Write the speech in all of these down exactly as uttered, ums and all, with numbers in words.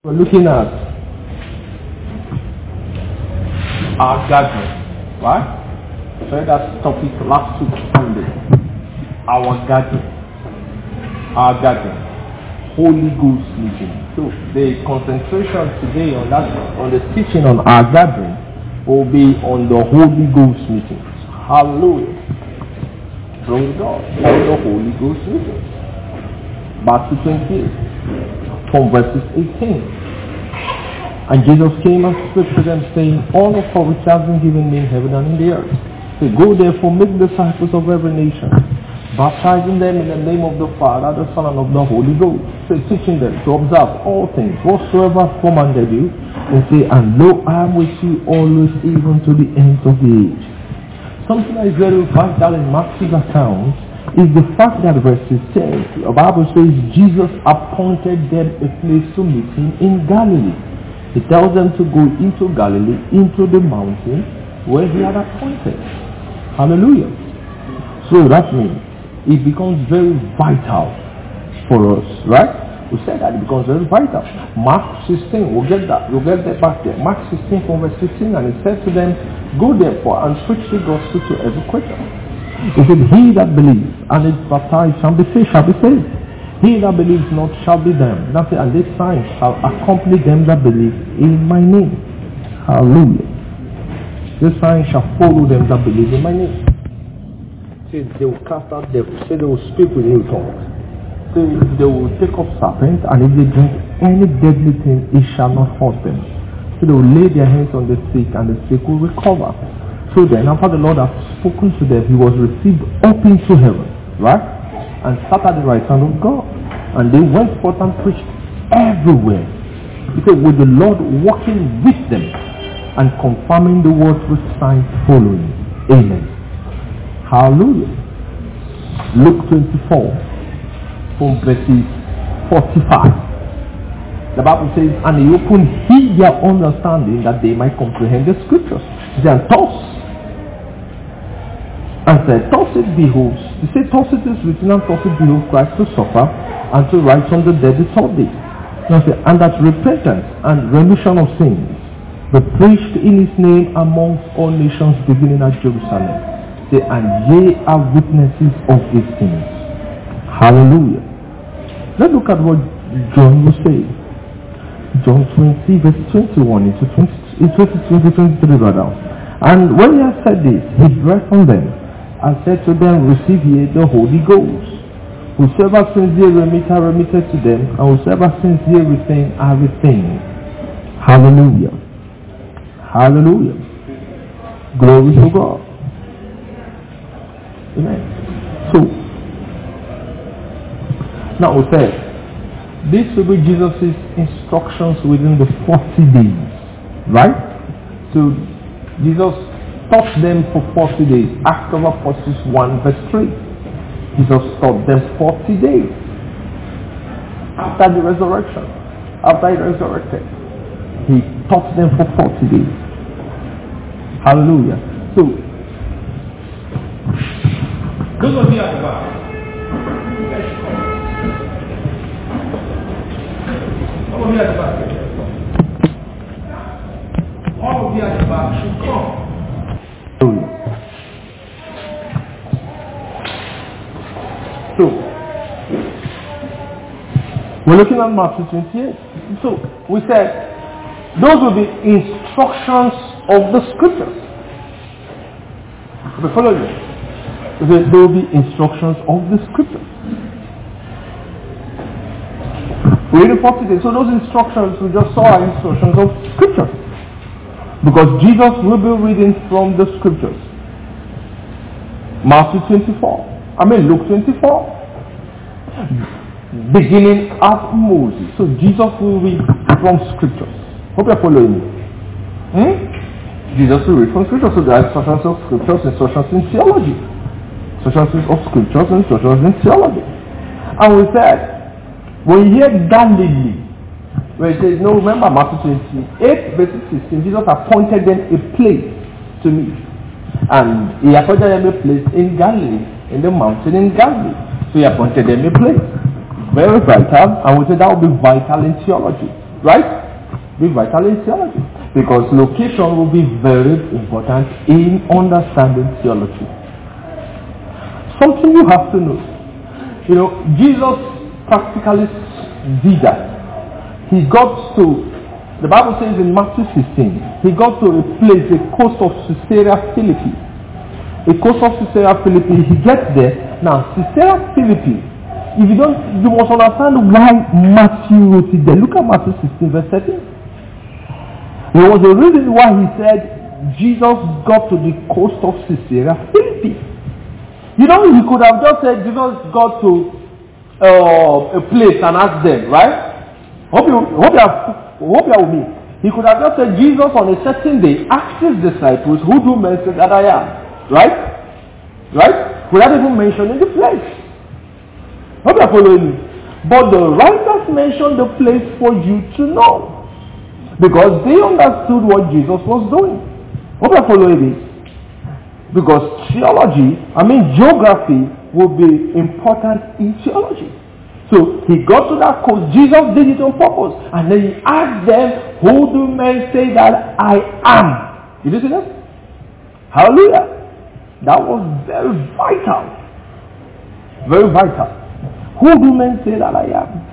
We're looking at our gathering, right? So that's topic last week Sunday. Our gathering, our gathering, Holy Ghost meeting. So the concentration today on that, on the teaching on our gathering, will be on the Holy Ghost meetings. Hallelujah! Praise God. On the Holy Ghost meetings. Matthew twenty-eight. From verses eighteen. And Jesus came and spoke to them, saying, all authority has been given me in heaven and in the earth. So go therefore, make disciples of every nation, baptizing them in the name of the Father, the Son, and of the Holy Ghost. So teaching them to observe all things, whatsoever commanded you, and say, and lo, I am with you always, even to the end of the age. Something that is very vital in Matthew's account is the fact that verse ten, the Bible says Jesus appointed them a place to meet him in Galilee. He tells them to go into Galilee, into the mountain where he had appointed. Hallelujah. So that means it becomes very vital for us, right? We said that it becomes very vital. Mark sixteen, we'll get that, we'll get that back there. Mark sixteen from verse fifteen, and he said to them, go therefore and preach the gospel to every creature. He said, he that believes and is baptized shall be saved, shall be saved. He that believes not shall be damned. And this sign shall accompany them that believe in my name. Hallelujah. This sign shall follow them that believe in my name. Say they will cast out devils. Say they will speak with new tongues. Say they will take up serpents, and if they drink any deadly thing, it shall not hurt them. So they will lay their hands on the sick, and the sick will recover. So then, after the Lord had spoken to them, he was received up into heaven, right? And sat at the right hand of God. And they went forth and preached everywhere. He said, with the Lord walking with them and confirming the word with signs following. Amen. Hallelujah. Luke twenty-four, from verses forty-five. The Bible says, and he opened he their understanding that they might comprehend the scriptures. Then thus, and said, thus it behoves, he said, thus it is written, and thus it behoves Christ to suffer, and to rise from the dead the third day. And that repentance and remission of sins be preached in his name amongst all nations, beginning at Jerusalem. Say, and ye are witnesses of these things. Hallelujah. Let's look at what John was saying. John twenty, verse twenty-one into twenty, twenty, twenty-three rather. And when he had said this, he breathed on them and said to them, receive ye the Holy Ghost. Whosoever sins ye remit are remitted to them, and whosoever sins ye retain are retained. Hallelujah. Hallelujah. Glory to God. Amen. So, now we said, this will be Jesus' instructions within the forty days. Right? So, Jesus taught them for forty days. Acts of Apostles one verse three. Jesus taught them forty days. After the resurrection. After he resurrected. He taught them for forty days. Hallelujah. So, those of you at the back, all of you at the back, all of you at the back should come. So, we're looking at Matthew twenty-eight. So, we said, those will be instructions of the scriptures. We follow you. There will be instructions of the scriptures. We read forty days. So those instructions we just saw are instructions of scriptures. Because Jesus will be reading from the scriptures. Matthew twenty-four. I mean Luke twenty-four. Beginning at Moses. So Jesus will read from scriptures. Hope you're following me. Hmm? Jesus will read from scriptures. So there are instructions of scriptures, instructions in theology. Instructions of scriptures, instructions in theology. And we said, when you hear Galilee, where it says, no, remember Matthew twenty-eight, verse sixteen, Jesus appointed them a place to meet. And he appointed them a place in Galilee, in the mountain in Galilee. So he appointed them a place. Very vital, and we said that will be vital in theology. Right? Be vital in theology. Because location will be very important in understanding theology. Something you have to know. You know, Jesus practically did that. He got to, the Bible says in Matthew sixteen, he got to a place, a coast of Caesarea Philippi. A coast of Caesarea Philippi, he gets there. Now, Caesarea Philippi, if you don't, you must understand why Matthew wrote it there. Look at Matthew sixteen, verse thirteen. There was a reason why he said Jesus got to the coast of Caesarea Philippi. You know, he could have just said Jesus got to uh, a place and asked them, right? Hope you, hope you, have, hope you are with me. He could have just said Jesus on a certain day asked his disciples, who do men say that I am? Right? Right? Without even mentioning the place. Hope you are following me. But the writers mentioned the place for you to know. Because they understood what Jesus was doing. Hope you are following this. Because theology, I mean geography, will be important in theology. So he got to that coast. Jesus did it on purpose. And then he asked them, who do men say that I am? Did you see that? Hallelujah. That was very vital. Very vital. Who do men say that I am?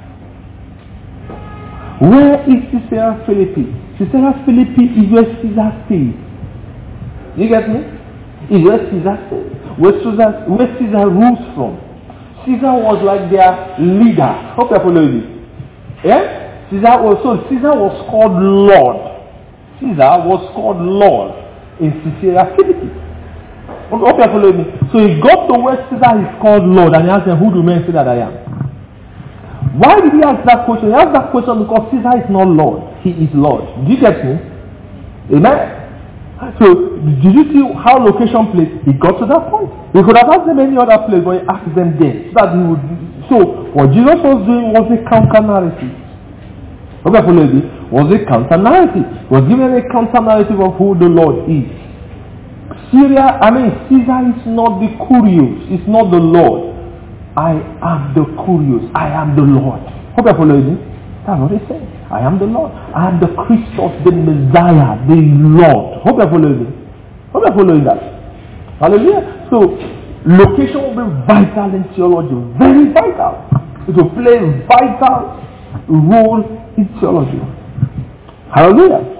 Where is Caesarea Philippi? Caesarea Philippi is where Caesar stayed. You get me? Is where Caesar stayed. Where Caesar, where Caesar rules from. Caesar was like their leader. Hope you follow this. Yeah? Caesar was, so Caesar was called Lord. Caesar was called Lord in Caesarea Philippi. Hope you follow me. So he got to where Caesar is called Lord and he asked them, who do men say that I am? Why did he ask that question? He asked that question because Caesar is not Lord. He is Lord. Do you get me? Amen? So, did you see how location plays? He got to that point. He could have asked them any other place, but he asked them there. So, that he would, so what Jesus was doing was a counter-narrative. Okay, follow me? Was a counter-narrative. Was given a counter-narrative of who the Lord is. Syria, I mean, Caesar is not the Curious. It's not the Lord. I am the Curious. I am the Lord. Hope you follow me. That's what he said. I am the Lord. I am the Christos, the Messiah, the Lord. Hope you follow me. Hope you following that. Hallelujah. So, location will be vital in theology. Very vital. It will play a vital role in theology. Hallelujah.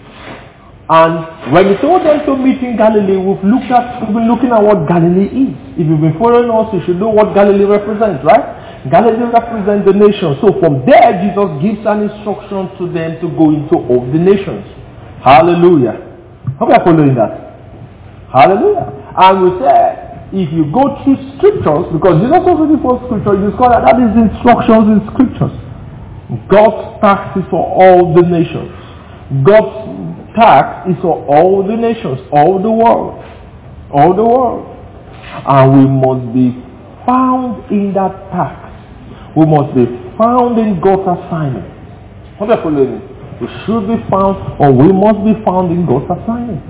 And when he told them to meet in Galilee, we've looked at, we've been looking at what Galilee is. If you've been following us, you should know what Galilee represents, right? Galilee represents the nation. So from there, Jesus gives an instruction to them to go into all the nations. Hallelujah. Hope you are following that. Hallelujah. And we said, if you go through scriptures, because Jesus also before scripture, you discover that that is instructions in scriptures. God's tax is for all the nations. God's tax is for all the nations, all the world, all the world. And we must be found in that tax. We must be found in God's assignment. What are you following? We should be found, or we must be found in God's assignment.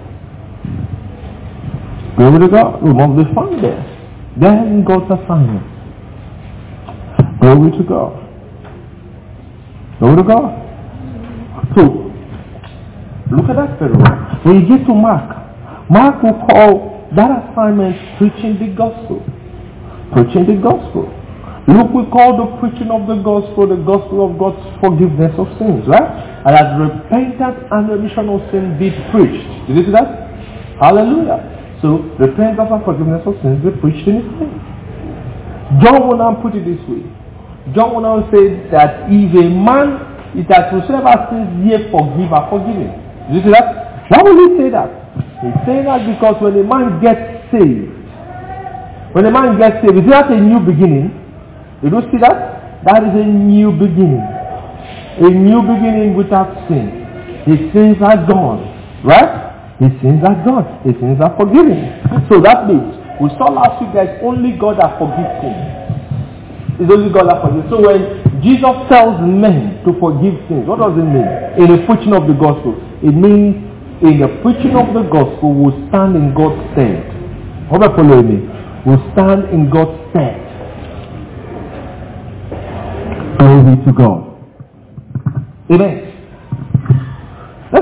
Glory to God. We must be found there. There in God's assignment. Glory to God. Glory to God. So, look at that very well. When you get to Mark, Mark will call that assignment preaching the gospel. Preaching the gospel. Luke will call the preaching of the gospel the gospel of God's forgiveness of sins, right? And as repentance and remission of sin be preached. Did you see that? Hallelujah. So, repentance and forgiveness of sins be preached in his name. John will now put it this way. John will now say that if a man is that whosoever sins ye forgive are forgiven. Did you see that? Why will he say that? He's saying that because when a man gets saved, when a man gets saved, is that a new beginning? You do see that? That is a new beginning. A new beginning without sin. His sins are gone. Right? His sins are gone. His sins are forgiven. So that means, we saw last week that it's only God that forgives sins. It's only God that forgives. So when Jesus tells men to forgive sins, what does it mean? In the preaching of the gospel. It means in the preaching of the gospel, we we'll stand in God's stead. Hope you follow me. We'll stand in God's stead. Glory to God. Amen.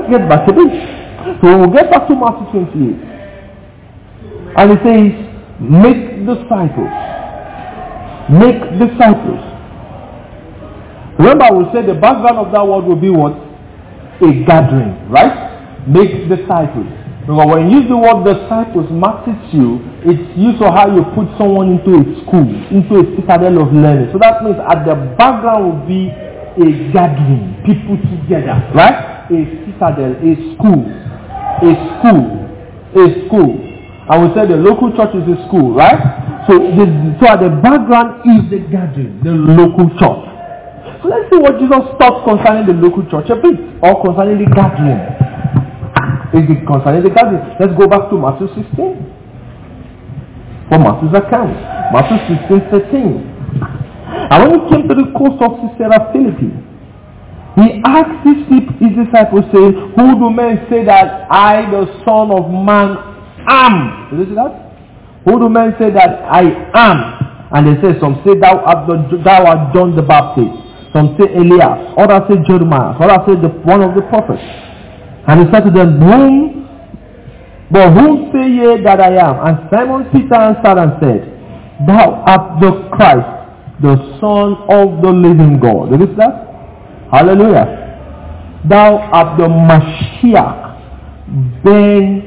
let's get back to this. So we'll get back to Matthew twenty-eight. And it says, make disciples. Make disciples. Remember, we said the background of that word will be what? A gathering, right? Make disciples. Because when you use the word disciples, multitude, it's used for how you put someone into a school, into a citadel of learning. So that means at the background will be a gathering, people together, right? A citadel, a school, a school, a school. And we said the local church is a school, right? So, the, so at the background is the gathering, the local church. So let's see what Jesus taught concerning the local church a bit, or concerning the gathering. Is it concerning the gathering? Let's go back to Matthew sixteen. For Matthew's account. Matthew sixteen thirteen. And when he came to the coast of Caesarea Philippi, he asked his, his disciples, saying, who do men say that I, the Son of Man, am? Did you see that? Who do men say that I am? And they say, some say thou art, the, thou art John the Baptist. Some say Elias. Others say Jeremiah. Others say the, one of the prophets. And he said to them, whom, but whom say ye that I am? And Simon Peter answered and said, thou art the Christ, the Son of the living God. Did you see that? Hallelujah. Thou art the Mashiach, Ben,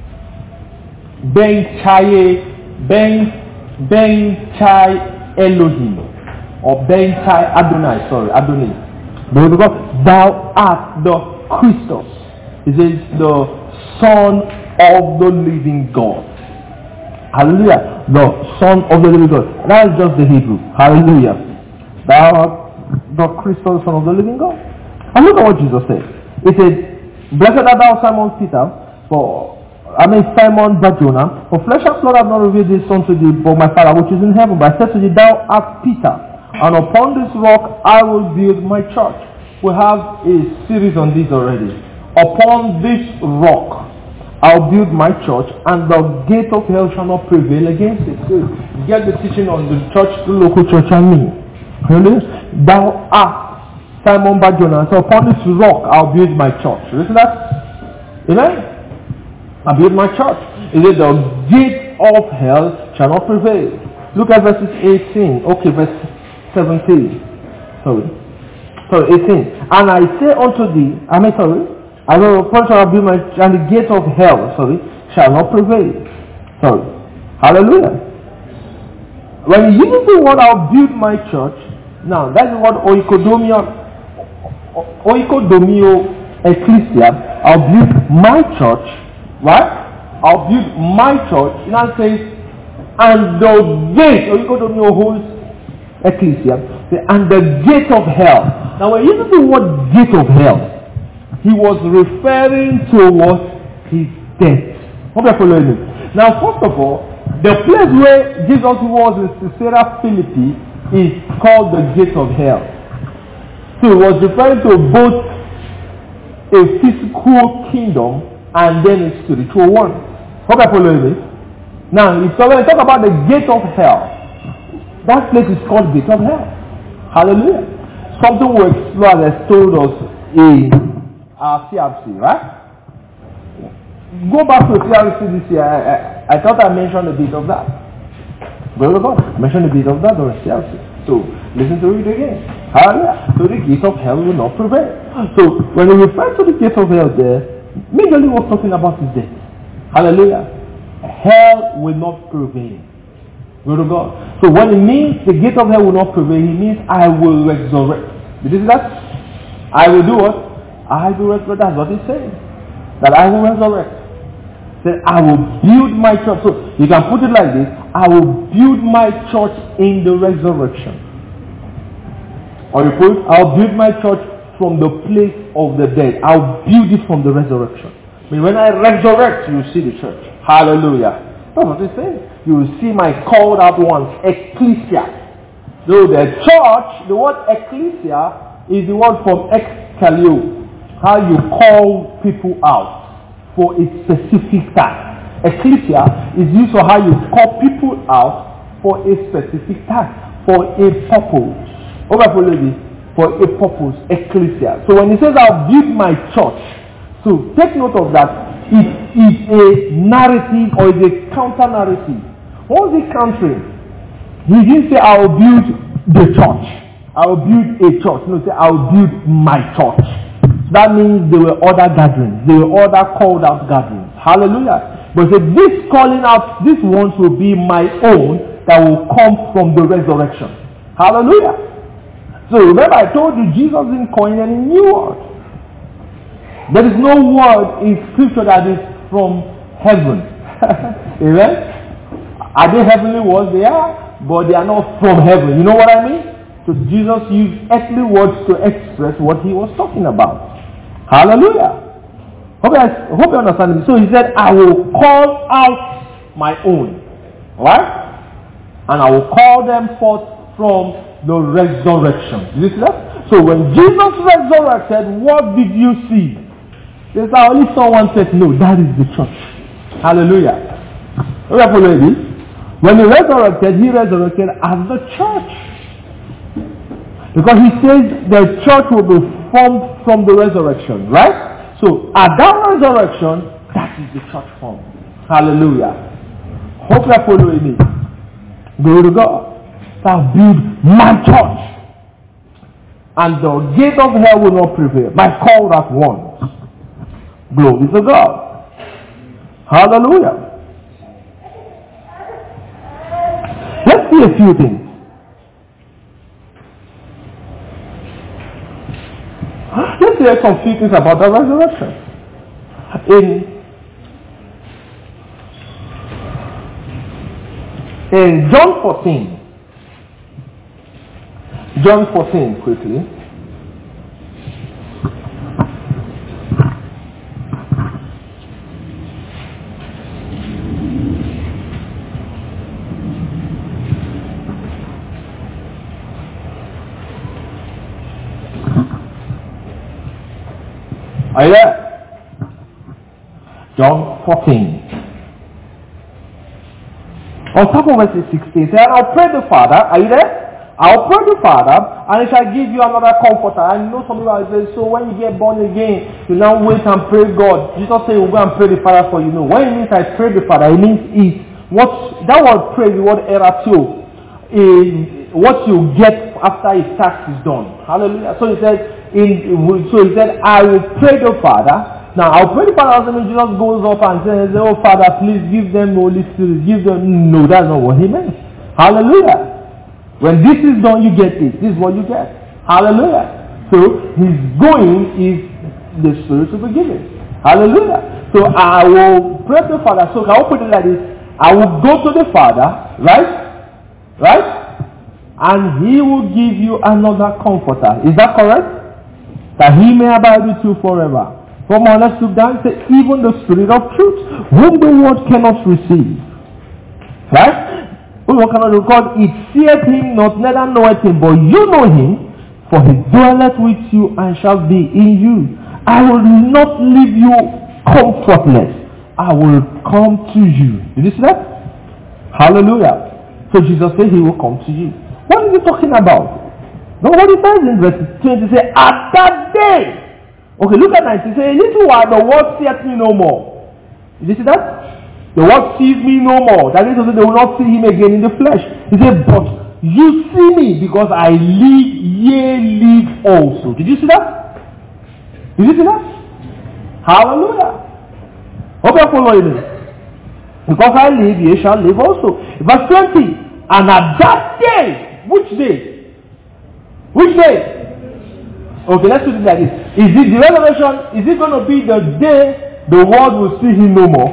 Ben Chai, Ben, Ben Chai Elohim, or Ben Chai Adonai, sorry, Adonai. Because thou art the Christos. It is the Son of the living God. Hallelujah. The Son of the living God. That is just the Hebrew. Hallelujah. Thou art the Christos, Son of the living God. And look at what Jesus said. He said, blessed art thou, Simon Peter, for I mean Simon Barjona, for flesh and blood have not revealed this unto thee, but my Father which is in heaven. But I said to thee, thou art Peter, and upon this rock I will build my church. We have a series on this already. Upon this rock I'll build my church, and the gate of hell shall not prevail against it. So get the teaching on the church, the local church, and me. Really? Thou art Simon Barjona. So upon this rock I'll build my church. Listen to that? Amen? I build my church. Is it the gate of hell shall not prevail? Look at verses eighteen. Okay, verse seventeen. Sorry. Sorry, eighteen. And I say unto thee, I mean sorry, I will upon shall build my church, and the gate of hell, sorry, shall not prevail. Sorry. Hallelujah. When you use the word I'll build my church, now that's the word oikodomio, oikodomio ecclesia. I'll build my church. Right? I'll build my church. It now says, and the gate, or you go to your whole ecclesia, and the gate of hell. Now when he uses the word gate of hell, he was referring to what? His death. Hope you're following me. Now first of all, the place where Jesus was in Caesarea Philippi is called the gate of hell. So he was referring to both a physical kingdom and then a spiritual one. Hope you're following me. Now, if when I talk about the gate of hell, that place is called gate of hell. Hallelujah. Something we explore as told us in our C R C, right? Go back to C R C this year. I, I, I thought I mentioned a bit of that. Glory to God. I mentioned a bit of that during C R C. So, listen to it again. Hallelujah. So the gate of hell will not prevail. So, when we refer to the gate of hell there, majorly was talking about his death. Hallelujah. Hell will not prevail. Glory to God. So when it means the gate of hell will not prevail, he means I will resurrect. Did you see that? I will do what? I will resurrect. That's what he's saying. That I will resurrect. Say, I will build my church. So you can put it like this. I will build my church in the resurrection. Or you put, I'll build my church from the place of the dead. I'll build it from the resurrection. I mean, when I resurrect, you see the church. Hallelujah. That's what he's saying. You will see my called out ones, ecclesia. So the church, the word ecclesia is the word from exkalio. How you call people out for a specific time. Ecclesia is used for how you call people out for a specific time, for a purpose. Over for ladies. For a purpose, ecclesia. So when he says I'll build my church, So take note of that. It is a narrative or is a counter-narrative. What was he countering? He didn't say, I will build the church. I will build a church. No, say, I will build my church. So that means there were other gatherings. There were other called out gatherings. Hallelujah. But say, this calling out, this ones will be my own that will come from the resurrection. Hallelujah. So remember I told you Jesus didn't coin any new word. There is no word in scripture that is from heaven. Amen? Are they heavenly words? They are, but they are not from heaven. You know what I mean? So Jesus used earthly words to express what he was talking about. Hallelujah. Hope I hope you understand. So he said, I will call out my own. Right? And I will call them forth from the resurrection. Did you see that? So when Jesus resurrected, what did you see? There's only someone said, no, that is the church. Hallelujah. We are following this. When he resurrected, he resurrected as the church. Because he says the church will be formed from the resurrection, right? So at that resurrection, that is the church formed. Hallelujah. Hope you are following me. Glory to God. So I'll build my church. And the gate of hell will not prevail. My call that one. Glory to God. Hallelujah. Let's see a few things. Let's hear some few things about the resurrection. In, in John fourteen. John fourteen, quickly. Are you there? John fourteen. On top of verse sixteen, it says, I'll pray the Father. Are you there? I'll pray the Father, and it shall give you another comforter. I know some people are saying, so when you get born again, you now wait and pray God. Jesus said, we'll go and pray the Father for you. No, when it means I pray the Father, it means is what that word pray, the word eratio, is what you get after his task is done. Hallelujah. So he said, In, so he said, I will pray the Father. Now, I'll pray the Father doesn't mean Jesus goes up and says, oh Father, please give them the Holy Spirit. Give them. No, that's not what he meant. Hallelujah. When this is done, you get it. This is what you get. Hallelujah. So, his going is the Spirit to be given. Hallelujah. So, I will pray the Father. So, I will put it like this. I will go to the Father, right? Right? And he will give you another comforter. Is that correct? That he may abide with you forever. From on, let's look down and say, even the Spirit of truth, whom the world cannot receive. Right? Whom the world cannot receive, because it seeth him not, neither knoweth him, but you know him, for he dwelleth with you and shall be in you. I will not leave you comfortless. I will come to you. Did you see that? Hallelujah. So Jesus said he will come to you. What is he talking about? No, what he says in verse twenty, say, at that day. Okay, look at nineteen. Say, a little while the world seeth me no more. Did you see that? The world sees me no more. That is to say, they will not see him again in the flesh. He said, but you see me because I live, ye live also. Did you see that? Did you see that? Hallelujah. Hope you're following me. Because I live, ye shall live also. Verse twenty. And at that day, which day? Which day? Okay, let's put it like this. Is it the resurrection? Is it going to be the day the world will see him no more?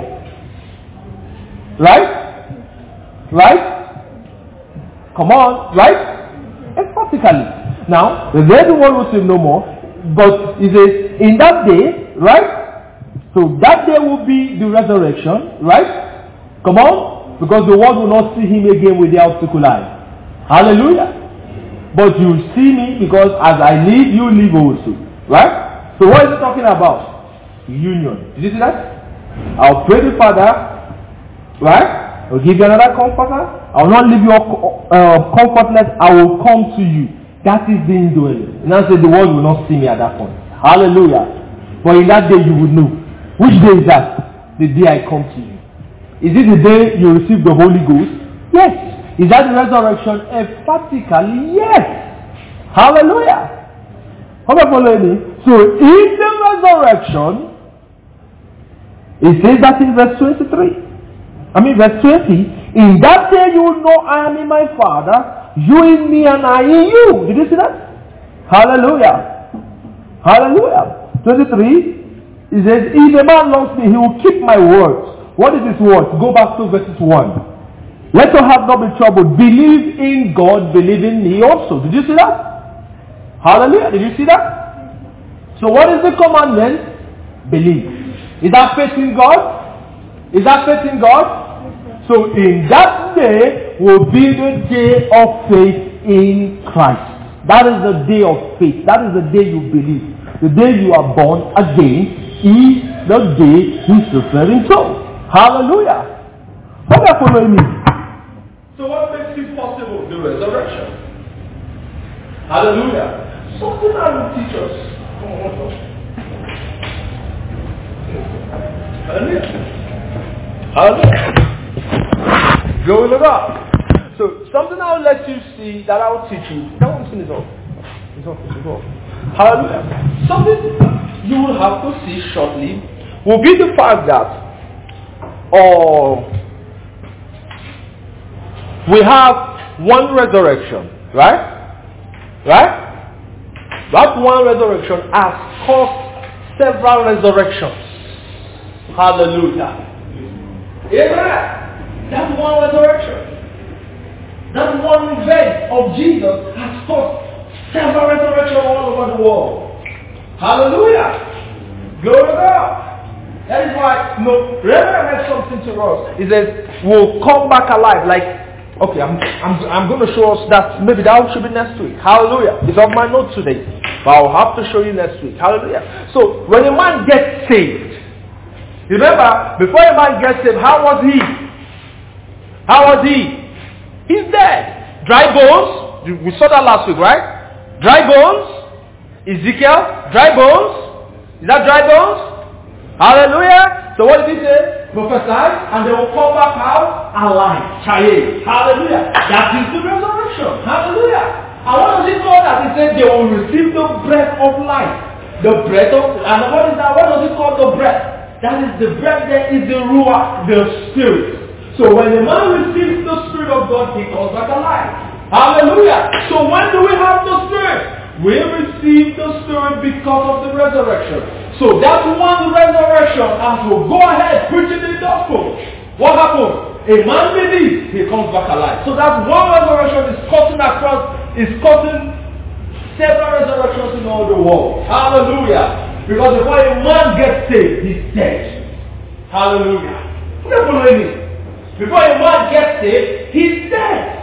Right? Right? Come on, right? Emphatically. Now, the day the world will see him no more, but is it in that day, right? So that day will be the resurrection, right? Come on, because the world will not see him again with the optical eye. Hallelujah. But you see me because as I live, you live also. Right? So what is he talking about? Union. Did you see that? I'll pray the Father. Right? I'll give you another comforter. I will not leave you uh, comfortless. I will come to you. That is the indwelling. And I said the world will not see me at that point. Hallelujah. But in that day you will know. Which day is that? The day I come to you. Is it the day you receive the Holy Ghost? Yes. Is that the resurrection? Emphatically, yes. Hallelujah. How about following me? So in the resurrection, it says that in verse twenty-three. I mean verse twenty. In that day you will know I am in my Father, you in me and I in you. Did you see that? Hallelujah. Hallelujah. twenty-three. It says, if a man loves me, he will keep my words. What is his word? Go back to verse one. Let us have not be troubled. Believe in God, believe in me also. Did you see that? Hallelujah. Did you see that? So what is the commandment? Believe. Is that faith in God? Is that faith in God? So in that day will be the day of faith in Christ. That is the day of faith. That is the day you believe. The day you are born again is the day he's referring to. Hallelujah. What are you following me? So what makes it possible? The resurrection. Hallelujah. Something I will teach us. Come on, what's up? Hallelujah. Hallelujah. Glory to God. So something I will let you see that I will teach you. That one is off. It's off. It's off. Hallelujah. Something you will have to see shortly will be the fact that or we have one resurrection, right? Right? That one resurrection has caused several resurrections. Hallelujah. Amen. That one resurrection, that one event of Jesus has caused several resurrections all over the world. Hallelujah. Glory to God. That is why, no, Reverend has something to us. He says, we'll come back alive. Like, okay, I'm, I'm, I'm going to show us that. Maybe that should be next week. Hallelujah. It's on my note today. But I'll have to show you next week. Hallelujah. So, when a man gets saved, remember, before a man gets saved, how was he? How was he? He's dead. Dry bones. We saw that last week, right? Dry bones. Ezekiel. Dry bones. Is that dry bones? Hallelujah. So what did he say? Prophesy, and they will come back out alive. Chaye. Hallelujah. That is the resurrection. Hallelujah. And what does he call that? He said they will receive the breath of life. The breath of, and what is that? What does he call the breath? That is the breath that is the ruach, the spirit. So when the man receives the spirit of God, he comes back alive. Hallelujah. So when do we have the spirit? We receive the spirit because of the resurrection. So that one resurrection, as we go ahead preaching the gospel, what happens? A man believes, he comes back alive. So that one resurrection is cutting across, is cutting several resurrections in all the world. Hallelujah. Because before a man gets saved, he's dead. Hallelujah. Look at following me. Before a man gets saved, he's dead.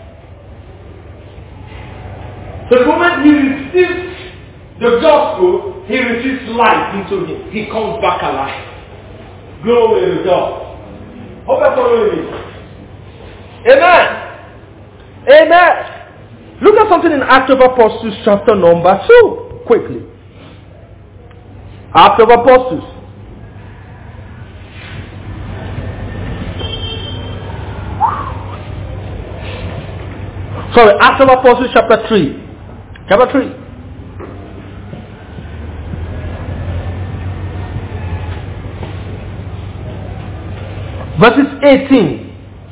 So the moment he receives the gospel, he receives life into him. He comes back alive. Glory to God. Hope you're following me. Amen. Amen. Look at something in Acts of Apostles chapter number two. Quickly. Acts of Apostles. Sorry, Acts of Apostles chapter three. Chapter three. Verses eighteen.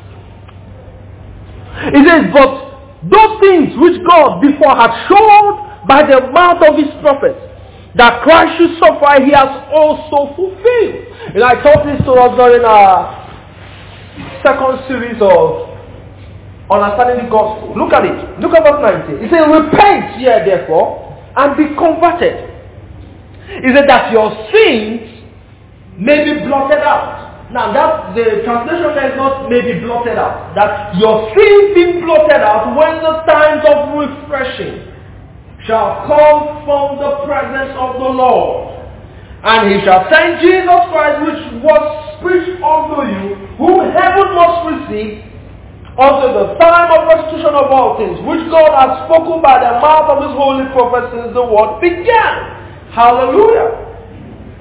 It says, but those things which God before had showed by the mouth of his prophets, that Christ should suffer, he has also fulfilled. And I taught this to us during our second series of Understanding the Gospel. Look at it. Look at verse nineteen. It says, repent ye therefore, and be converted. It says that your sins may be blotted out. Now that the translation there is not maybe blotted out. That your sins be blotted out when the times of refreshing shall come from the presence of the Lord. And he shall send Jesus Christ, which was preached unto you, whom heaven must receive, unto the time of restitution of all things, which God has spoken by the mouth of his holy prophets since the world began. Hallelujah.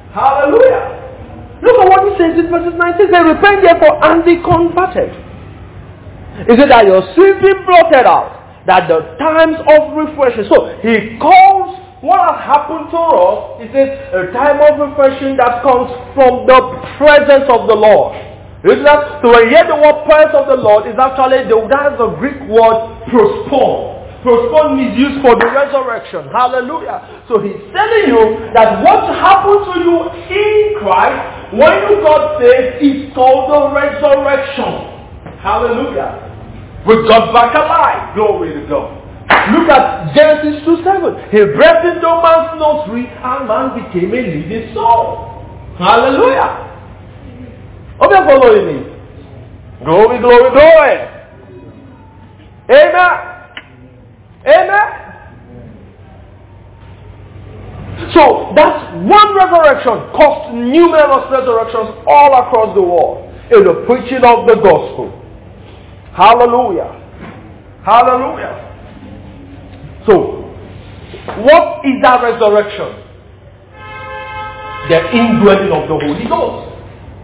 says in verses nineteen, say, repent therefore and be converted. He said that your sins be blotted out, that the times of refreshing. So he calls what has happened to us, he says, a time of refreshing that comes from the presence of the Lord. You see that? So when you hear the word presence of the Lord, is actually the, that's the Greek word prospon. Prospon is used for the resurrection. Hallelujah. So he's telling you that what happened to you in Christ, when you got saved, is called the resurrection. Hallelujah. We got back alive. Glory to God. Look at Genesis two seven. He breathed into man's nostril and man became a living soul. Hallelujah. Are you following me? Glory, glory, glory. Amen. Amen. So that's one resurrection caused numerous resurrections all across the world in the preaching of the gospel. Hallelujah. Hallelujah. So, what is that resurrection? The indwelling of the Holy Ghost.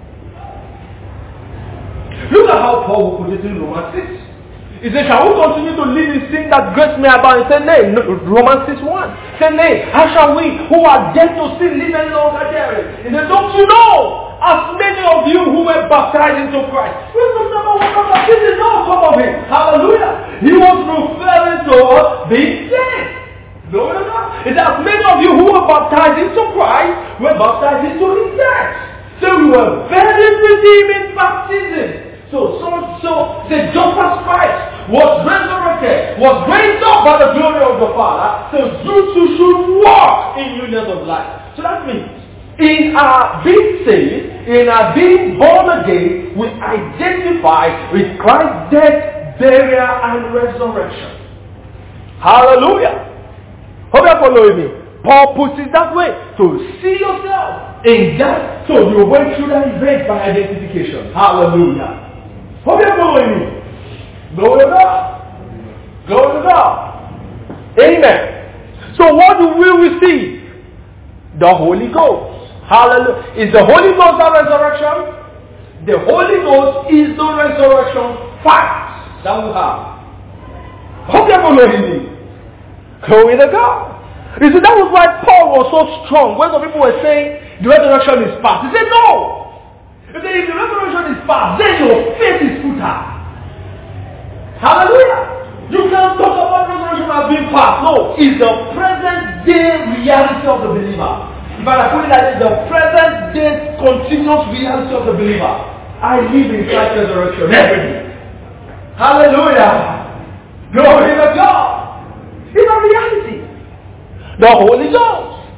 Look at how Paul will put it in Romans six. He says, shall we continue to live in sin that grace may abound? He said, nay. No, Romans six one. He said, nay. How shall we who are dead to sin live any longer therein? He said, don't you know? As many of you who were baptized into Christ. This is not some of it. Hallelujah. He was referring to being saved. Glory to God. It's as many of you who were baptized into Christ were baptized into his death. So we were very redeemed in baptism. So, so, so, the just as Christ was resurrected, was raised up by the glory of the Father, so you too should walk in newness of life. So that means, in our being saved, in our being born again, we identify with Christ's death, burial, and resurrection. Hallelujah. Hope you're following me. Paul puts it that way. So see yourself in that. So you went through that event by identification. Hallelujah. Hope you're following me. Glory to God. Glory to God. Amen. So what do we receive? The Holy Ghost. Hallelujah. Is the Holy Ghost the resurrection? The Holy Ghost is the resurrection fact that we have. Hope you're following me. Glory to God. You see, that was why Paul was so strong. When some people were saying the resurrection is past, he said no. He said if the resurrection is past, then your faith is futile. Hallelujah. You can't talk about resurrection as being past. No, it's the present day reality of the believer. If I put it like this, the present day continuous reality of the believer. I live in Christ's resurrection every day. Hallelujah. Glory to God. It's a reality. The Holy Ghost.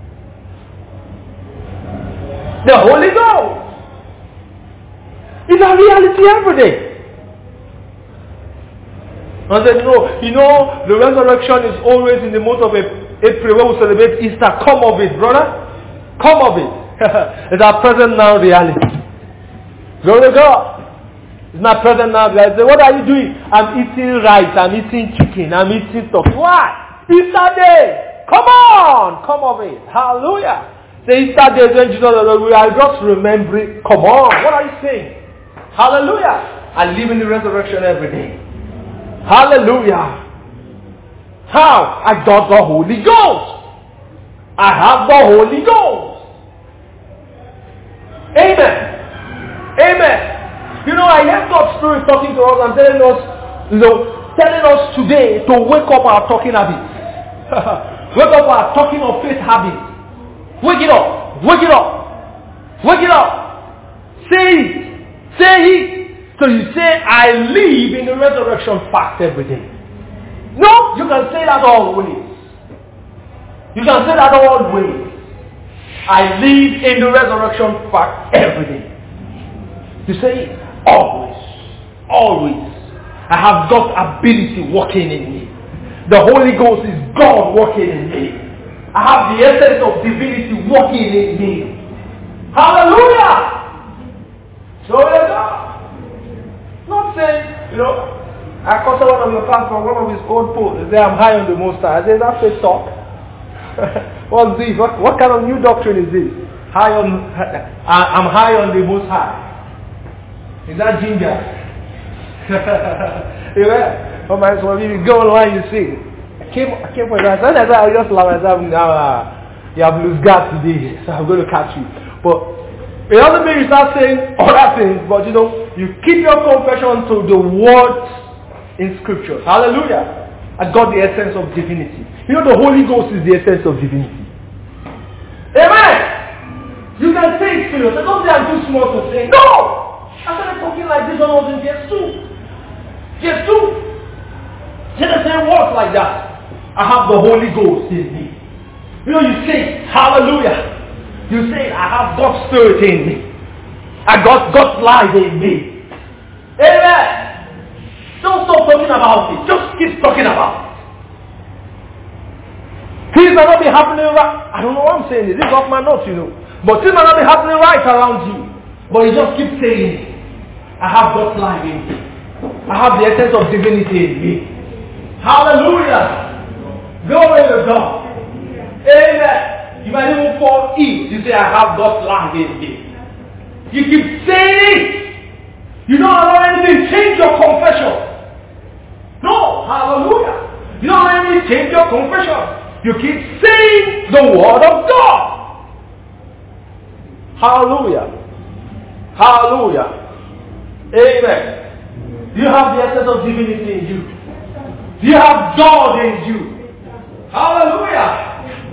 The Holy Ghost. It's a reality every day. I said, no, you know, the resurrection is always in the month of April when we celebrate Easter. Come of it, brother. Come of it. It's our present now reality. Glory to God. It's not present now reality. What are you doing? I'm eating rice. I'm eating chicken. I'm eating stuff. Why? Easter day. Come on. Come of it. Hallelujah. The Easter day is when Jesus said, we are just remembering. Come on. What are you saying? Hallelujah. I live in the resurrection every day. Hallelujah. How? I got the Holy Ghost. I have the Holy Ghost. Amen. Amen. You know, I hear God's Spirit talking to us and telling us, you know, telling us today to wake up our talking habits. Wake up our talking of faith habits. Wake it up. Wake it up. Wake it up. Say it. Say it. So you say, I live in the resurrection fact every day. No, you can say that always. You can say that always. I live in the resurrection fact every day. You say it always. Always. I have God's ability working in me. The Holy Ghost is God working in me. I have the essence of divinity working in me. Hallelujah! Glory to God. Not saying, you know, I caught one of your pastors from one of his old posts. They say, I'm high on the most high. I say, that's a talk. What's this? What, what kind of new doctrine is this? high on, I'm high on the most high. Is that ginger? Amen. Oh my son, if you go online, you see. I came, I came for that. Sometimes I just laugh and say, now, uh, you have loose guard today, so I'm going to catch you. But it doesn't mean you start saying other things, but you know, you keep your confession to the words in scriptures. Hallelujah. I got the essence of divinity. You know, the Holy Ghost is the essence of divinity. Amen. You can say it to yourself. Don't say I'm too small to say. No! I started talking like this when I was in G S two. G S two. Say the same words like that. I have the Holy Ghost in me. You know, you say, hallelujah. You say, I have God's Spirit in me. I got God's life in me. Amen. Don't stop talking about it. Just keep talking about it. Things might not be happening right. I don't know what I'm saying. This is off my notes, you know. But things might not be happening right around you. But you just keep saying, I have God's life in me. I have the essence of divinity in me. Hallelujah. Glory to God. Amen. You might even fall in. You say, I have God's life in me. You keep saying it. You don't allow anything to change your confession. No. Hallelujah. You don't allow anything to change your confession. You keep saying the word of God. Hallelujah. Hallelujah. Amen. You have the essence of divinity in you. You have God in you. Hallelujah.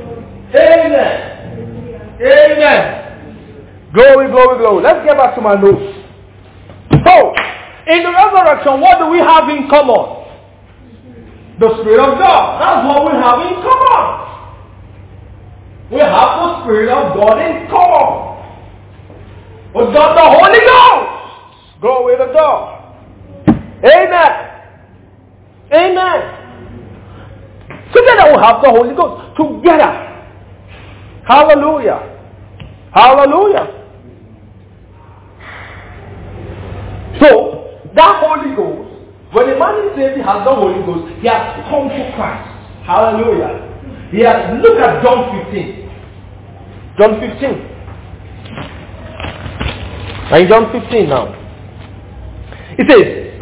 Amen. Amen. Glory, glory, glory. Let's get back to my notes. So, in the resurrection, what do we have in common? The Spirit of God. That's what we have in common. We have the Spirit of God in common. We've got the Holy Ghost. Glory to God. Amen. Amen. Together we have the Holy Ghost. Together. Hallelujah. Hallelujah. So, that Holy Ghost, when a man is saved, he has the Holy Ghost, he has come to Christ. Hallelujah. He has, look at John fifteen. John fifteen. And John fifteen now. It says,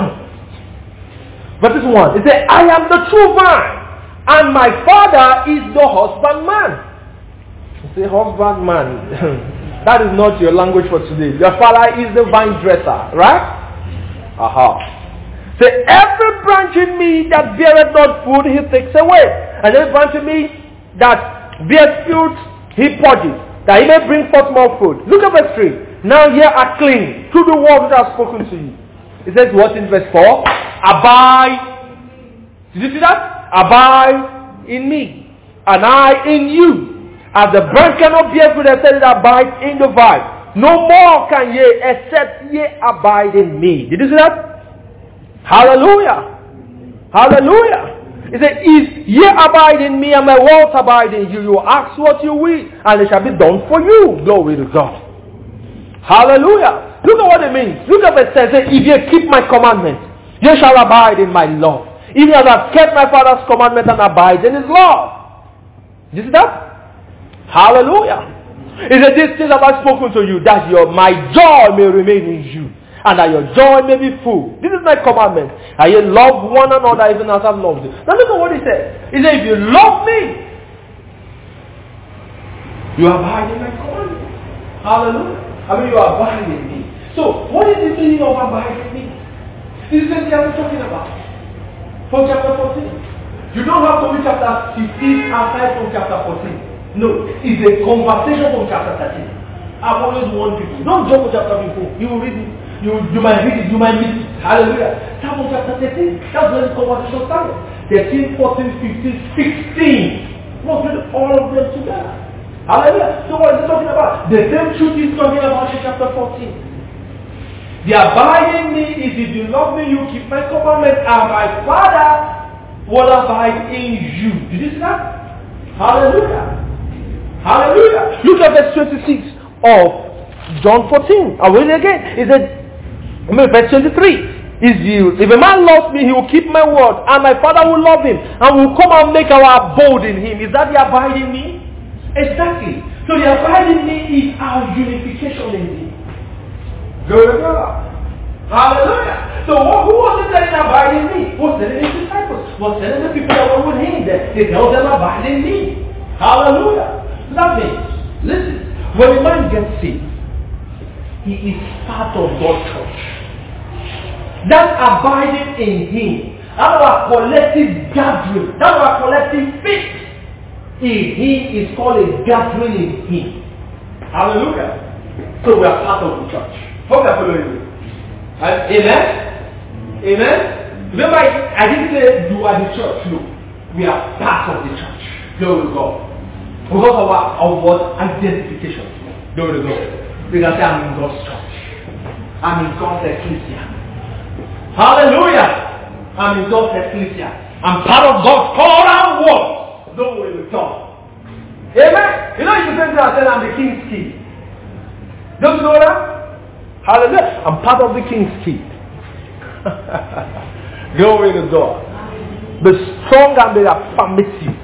verse one, it says, I am the true vine, and my Father is the husbandman. You say, husbandman. That is not your language for today. Your Father is the vine dresser, right? Aha. Say, every branch in me that beareth not fruit, he takes away. And every branch in me that bears fruit, he purges, that he may bring forth more fruit. Look at verse three. Now ye are clean through the word that I have spoken to you. It says what in verse four? Abide. Did you see that? Abide in me, and I in you. As the branch cannot bear fruit except it abides in the vine, no more can ye except ye abide in me. Did you see that? Hallelujah. Hallelujah. It says, if ye abide in me and my words abide in you, you ask what you will, and it shall be done for you. Glory to God. Hallelujah. Look at what it means. Look at what it says. If ye keep my commandments, ye shall abide in my love. Even as I have kept my Father's commandment and abide in his love. You see that? Hallelujah. It says, these things have I spoken to you, that your my joy may remain in you, and that your joy may be full. This is my commandment. And you love one another even as I've loved you. Now look at what he says. He says, if you love me, you abide in my commandment. Hallelujah. I mean, you abide in me. So, what is the meaning of abide in me? This is what we are talking about. From chapter fourteen. You don't have to read chapter fifteen aside from chapter fourteen. No, it's a conversation from chapter thirteen. I've always warned people. Don't jump to chapter before. You will read it. You, you might read it. You might miss it. Hallelujah. Start from chapter thirteen. That's where the conversation started. thirteen, fourteen, fifteen, sixteen. Let's read all of them together. Hallelujah. So what is he talking about? The same truth he's talking about in chapter fourteen. The abide in me is if you love me, you keep my commandments, and my Father will abide in you. Did you see that? Hallelujah. Hallelujah. Look at verse twenty-six of John fourteen. I'll read it again. It said, I mean, verse twenty-three. Is you. If a man loves me, he will keep my word, and my Father will love him, and will come and make our abode in him. Is that the abide in me? Exactly. So the abide in me is our unification in Him. Glory to God. Hallelujah. So what, who was it that abide in me? Was telling His disciples. Was telling the people that were with Him that He tells them abide in me. Hallelujah. That means, listen, when a man gets saved, he is part of God's church. That abiding in Him, that our collective gathering, that our collective faith in Him is called a gathering in Him. Hallelujah. So we are part of the church. Hope you are following me. Amen? Amen? Remember, I didn't say you are the church. No. We are part of the church. Glory to God. Because of our, of what? Identification. Glory to God. We can say I'm in God's church. I'm in God's ecclesia. Hallelujah. I'm in God's ecclesia. I'm part of God's call and word. Don't worry with God. Amen. You know you can say I'm the king's kid. Don't you know that? Hallelujah. I'm part of the king's kid. Glory to God. Be strong and be affirmative.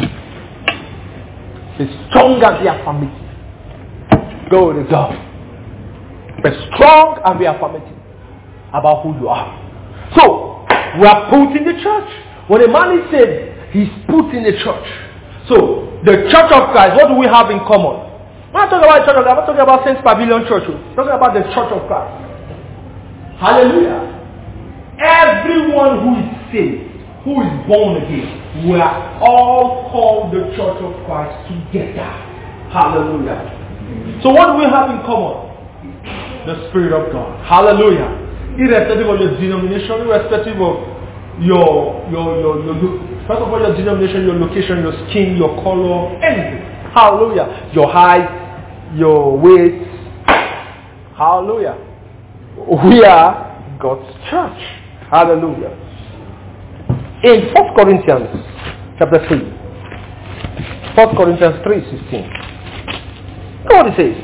Be strong and be affirmative. Glory to God. Be strong and be affirmative about who you are. So, we are put in the church. When a man is saved, he's put in the church. So, the church of Christ, what do we have in common? When I talk about church of Christ, I'm not talking about Saint Pavilion Church. I'm talking about the church of Christ. Hallelujah. Everyone who is saved, who is born again, we are all called the church of Christ together. Hallelujah. So what do we have in common? The Spirit of God. Hallelujah. Irrespective of your denomination, irrespective of your, your, your, your, first of all, your denomination, your location, your skin, your color, anything. Hallelujah. Your height, your weight. Hallelujah. We are God's church. Hallelujah. In First Corinthians chapter three. First Corinthians three sixteen. Look what it says.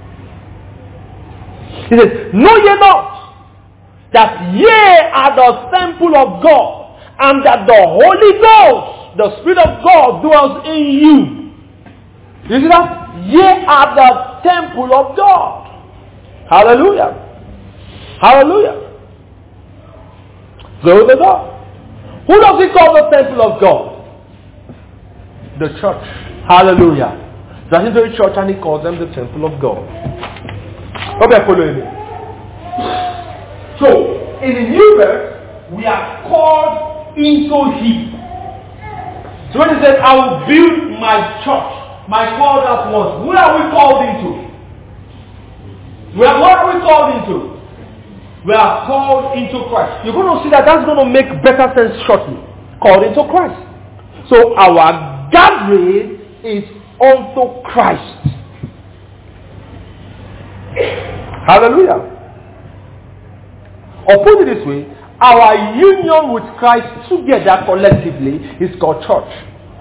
He says, know ye not that ye are the temple of God, and that the Holy Ghost, the Spirit of God, dwells in you. You see that? Ye are the temple of God. Hallelujah. Hallelujah. Glory to God. Who does he call the temple of God? The church. Hallelujah. That is the church, and he calls them the temple of God. Okay, following me. So, in the new birth, we are called into Him. So when he says, I will build my church, my called out ones, who are we called into? We are, what are we called into? We are called into Christ. You're going to see that that's going to make better sense shortly. Called into Christ. So our gathering is unto Christ. Hallelujah. Or put it this way, our union with Christ together collectively is called church.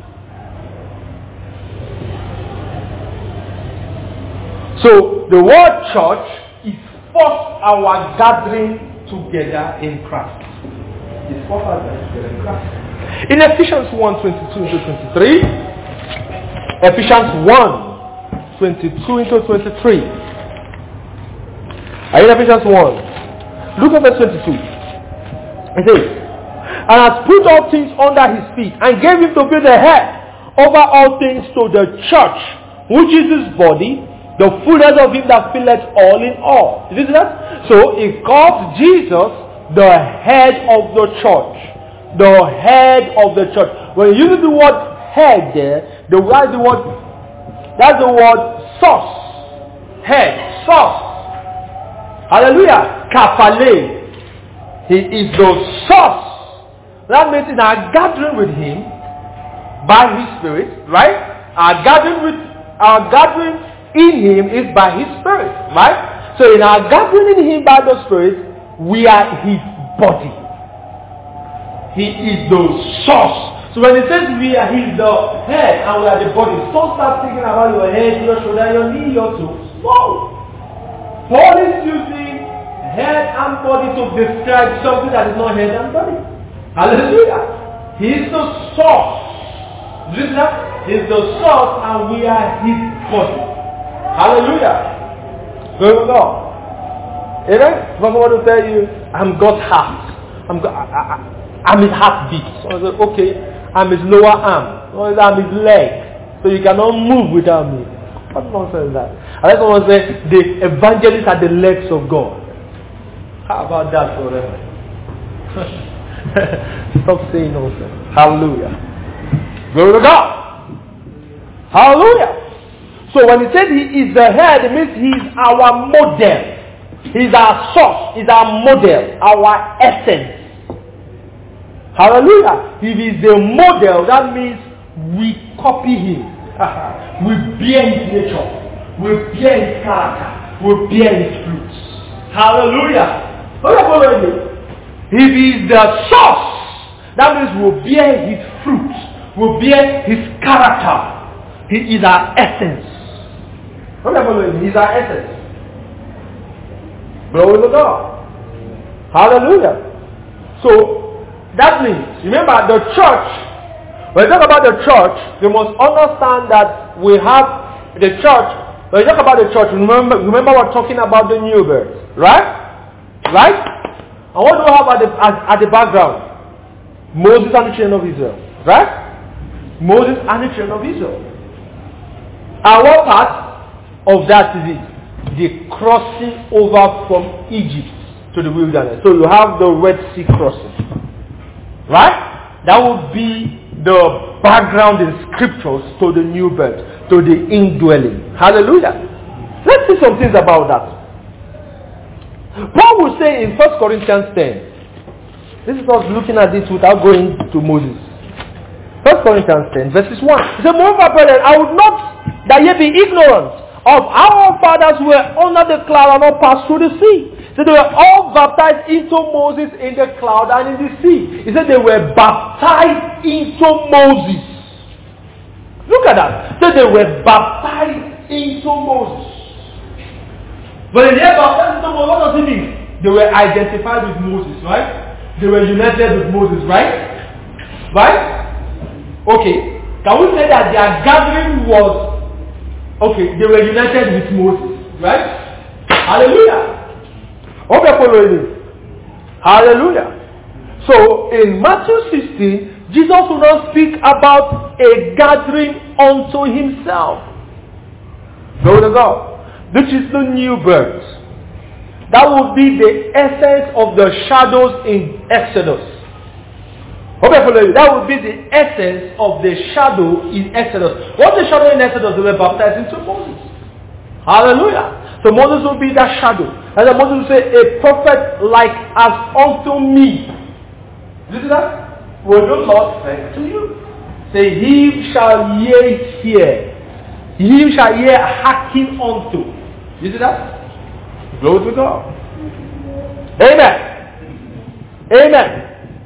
So the word church is first our gathering together in Christ. It's first our gathering together in Christ. In Ephesians one twenty-two to twenty-three, Ephesians one twenty-two into twenty-three. Are you in Ephesians one? Look at verse twenty-two. It says, and has put all things under his feet, and gave him to be the head over all things to the church, which is his body, the fullness of him that filleth all in all. Did you see that? So it calls Jesus the head of the church. The head of the church. When you use the word head there, the word, the word, that's the word source. Head, source. Hallelujah. Kapale. He is the source. That means in our gathering with him by his spirit, right? Our gathering with our gathering in him is by his spirit, right? So in our gathering in him by the spirit, we are his body. He is the source. So when it says we are, he's the head and we are the body, don't start thinking about your head, your shoulder, your knee, your toes. No. Paul is using head and body to describe something that is not head and body. Hallelujah. He is the source. Listen, he is the source and we are his body. Hallelujah. Glory to God. Amen? Someone will tell you, I'm God's heart. I'm, God, I, I, I'm his heartbeat. Someone will say, okay, I'm his lower arm. Someone will say, I'm his leg. So you cannot move without me. What nonsense is that? I like someone say, the evangelists are the legs of God. How about that forever? Stop saying nonsense. Hallelujah. Glory to God. Hallelujah. So when he said he is the head, it means he is our model. He's our source. He's our model. Our essence. Hallelujah. If he's the model, that means we copy him. We bear his nature. We bear his character. We bear his fruits. Hallelujah. If he is the source, that means we bear his fruits. We bear his character. He is our essence. He's our essence. Glory to God. Hallelujah. So, that means, remember the church, when you talk about the church, you must understand that we have the church. When you talk about the church, remember, remember we're talking about the new birth. Right? Right? And what do we have at the, at, at the background? Moses and the children of Israel. Right? Moses and the children of Israel. And what part of that is it? The crossing over from Egypt to the wilderness. So you have the Red Sea crossing. Right? That would be the background in scriptures to the new birth, to the indwelling. Hallelujah. Let's see some things about that. Paul will say in First Corinthians ten, this is us looking at this without going to Moses. First Corinthians ten, verses one. He said, moreover, brethren, I would not that ye be ignorant of our fathers who were under the cloud and all passed through the sea. So they were all baptized into Moses in the cloud and in the sea. He said they were baptized into Moses. Look at that. So they were baptized into Moses. But they were baptized into Moses, what does it mean? They were identified with Moses, right? They were united with Moses, right? Right? Okay. Can we say that their gathering was, okay, they were united with Moses, right? Hallelujah. Hope you're following me. Hallelujah. So in Matthew sixteen, Jesus will not speak about a gathering unto himself. Glory to God. Which is the new birth. That would be the essence of the shadows in Exodus. Hope you're following me. That would be the essence of the shadow in Exodus. What's the shadow in Exodus? They were baptized into Moses. Hallelujah. So Moses will be that shadow. And then Moses will say, a prophet like as unto me. You see that? Will the Lord say to you? Say, he shall ye hear. He shall ye hearken unto. You see that? Glory to God. Amen. Amen.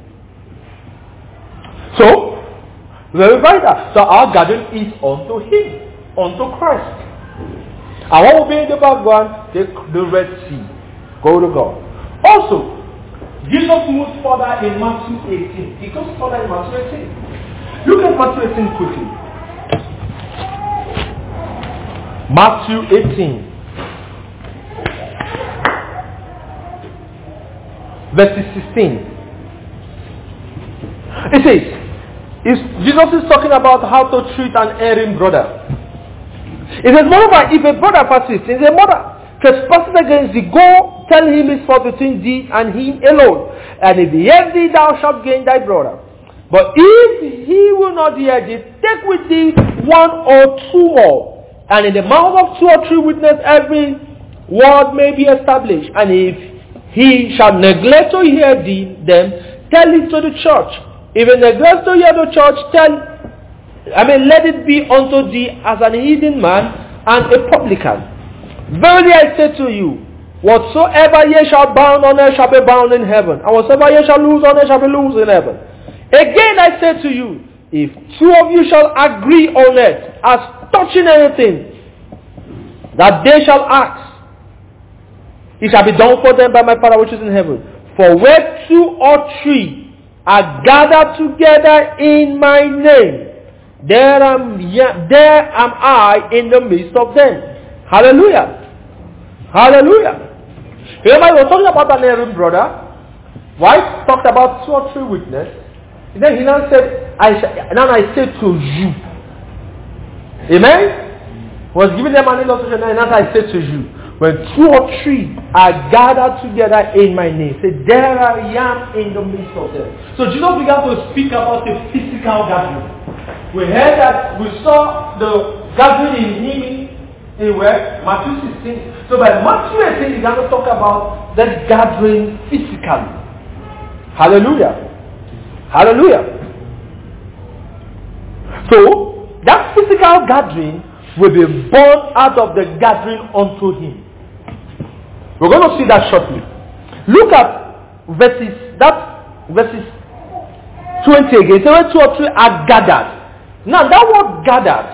So, verify that. So our gathering is unto him. Unto Christ. And what will be in the background? The, the Red Sea. Go to God. Also, Jesus moves further in Matthew eighteen. He goes further in Matthew eighteen. Look at Matthew eighteen quickly. Matthew eighteen. Verse sixteen. It says, is, Jesus is talking about how to treat an erring brother. It says, moreover, if a brother persists in a mother trespasses against thee, go tell him his fault between thee and him alone. And if he hear thee, thou shalt gain thy brother. But if he will not hear thee, take with thee one or two more. And in the mouth of two or three witnesses, every word may be established. And if he shall neglect to hear thee, then tell it to the church. If he neglects to hear the church, tell I mean, let it be unto thee as an heathen man and a publican. Verily I say to you, whatsoever ye shall bound on earth shall be bound in heaven, and whatsoever ye shall loose on earth shall be loosed in heaven. Again I say to you, if two of you shall agree on earth as touching anything that they shall ask, it shall be done for them by my Father which is in heaven. For where two or three are gathered together in my name, There am, yeah, there am I in the midst of them. Hallelujah. Hallelujah. Remember, he was talking about an erring brother. Right? Talked about two or three witnesses. Then he now said, I sh- now I say to you. Amen? He was giving them an illustration, and now I say to you. When two or three are gathered together in my name, say, there I am in the midst of them. So Jesus began to speak about a physical gathering. We heard that, we saw the gathering in Nimi, in where? Matthew sixteen. So by Matthew eighteen, he began to talk about that gathering physically. Hallelujah. Hallelujah. So, that physical gathering will be born out of the gathering unto him. We're going to see that shortly. Look at verses, that verses twenty again. So when two or three are gathered. Now that word gathered,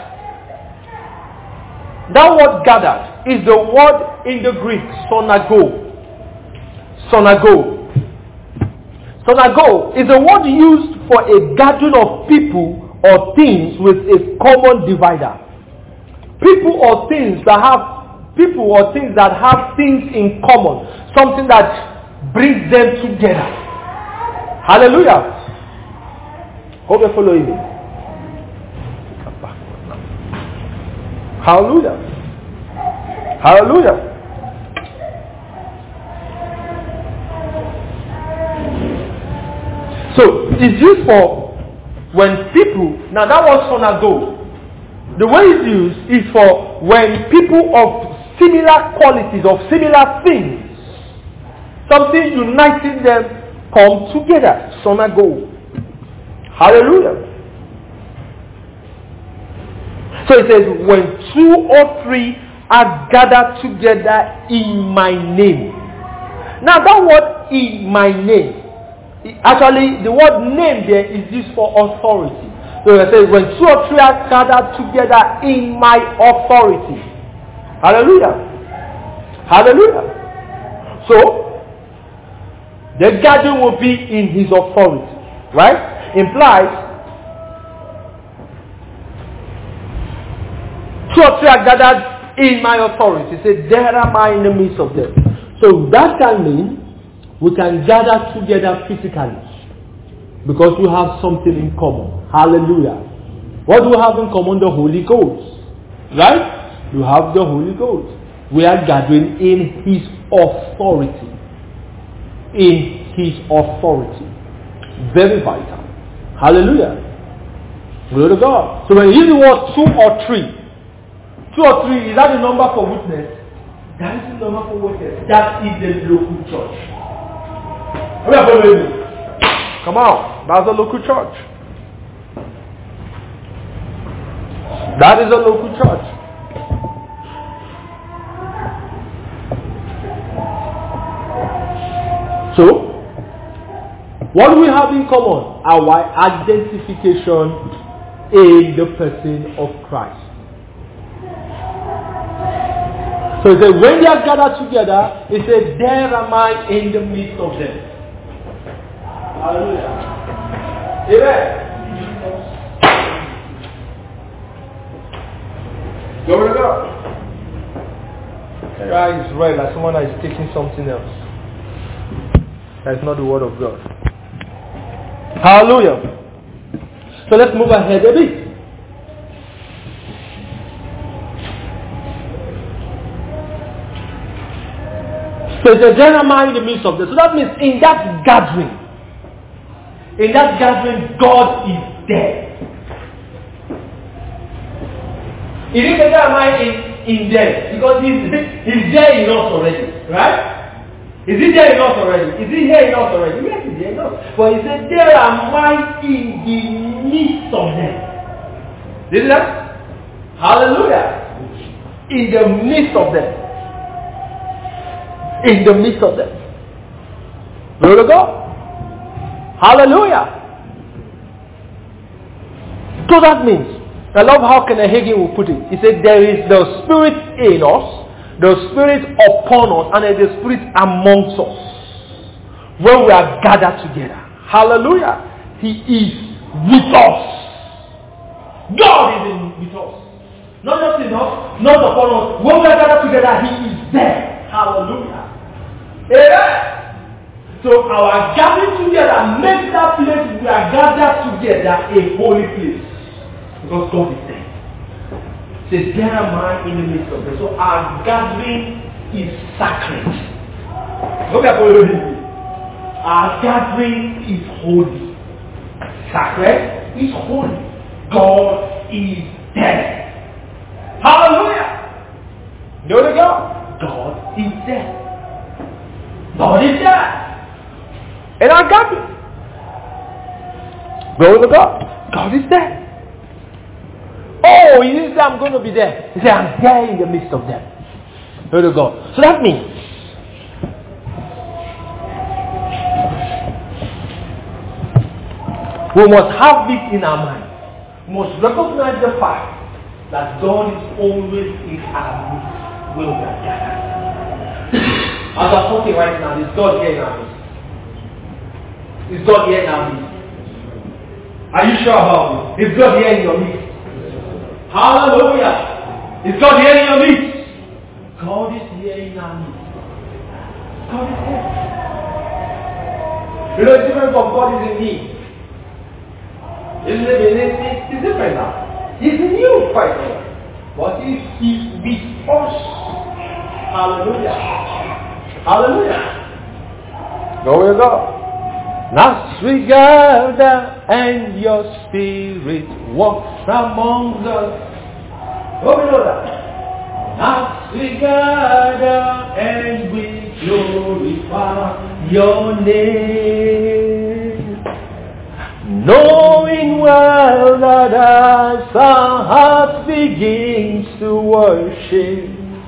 that word gathered is the word in the Greek, sonago. Sonago. Sonago is a word used for a gathering of people or things with a common divider. People or things that have people or things that have things in common, something that brings them together. Hallelujah. Hope you're following me. Hallelujah. Hallelujah. So it's used for when people, now that was sonago. The way it's used is for when people of similar qualities, of similar things, something uniting them, come together. Sonago. Hallelujah. So it says, when two or three are gathered together in my name. Now that word in my name, actually the word name there is used for authority. So it says, when two or three are gathered together in my authority. Hallelujah. Hallelujah. So, the gathering will be in his authority. Right? Implies, two or three are gathered in my authority. Say, there am I in the midst of them. So that can mean we can gather together physically because we have something in common. Hallelujah. What do we have in common? The Holy Ghost. Right? You have the Holy Ghost. We are gathering in his authority. In his authority. Very vital. Hallelujah. Glory to God. So when you use the word two or three, two or three, is that the number for witness? That is the number for witness. That is the local church. Are you following me? Come on. That's a local church. That is a local church. So, what do we have in common? Our identification in the person of Christ. So it says, when they are gathered together, it says, there am I in the midst of them. Hallelujah. Amen. Glory to God. Your eye is red like someone that is taking something else. That is not the word of God. Hallelujah. So let's move ahead a bit. So it's a general mind in the midst of this. So that means in that gathering, in that gathering, God is there. He didn't say that mind in, in there because he's, he's there in us already. Right? Is he there in us already? Is he here in us already? Yes, he's there in us. But he said, there am I in the midst of them. Did that? Hallelujah. In the midst of them. In the midst of them. Glory to God. Hallelujah. So that means, I love how Kenneth Hagin will put it. He said there is the Spirit in us, the Spirit upon us, and there is the Spirit amongst us. When we are gathered together. Hallelujah. He is with us. God is in with us. Not just in us, not upon us. When we are gathered together, He is there. Hallelujah. Amen. So our gathering together makes that place we are gathered together a holy place. Because God is there. It says, there am I in the midst of them. So our gathering is sacred. Look at what it is. Our gathering is holy. Sacred is holy. God is there. Hallelujah. Know the God? God is there. God is there. In our gathering. Glory to God. God is there. Oh, he didn't say I'm going to be there. He said I'm there in the midst of them. Glory to God. So that means we must have this in our mind. We must recognize the fact that God is always in our midst when we are gathered. As I'm talking right now, is God here in our midst? Is God here in our midst? Are you sure about it? Is God here in your midst? Hallelujah! Is God here in your midst? God is here in our midst. God is here. You know, it's different from God is in me. Isn't it? It's, it's different now. He's in you, quite well. But He is with us. Hallelujah. Hallelujah. Glory to God. As we gather and your spirit walks among us. Oh, we know that. As we gather and we glorify your name. Knowing well that as our heart begins to worship,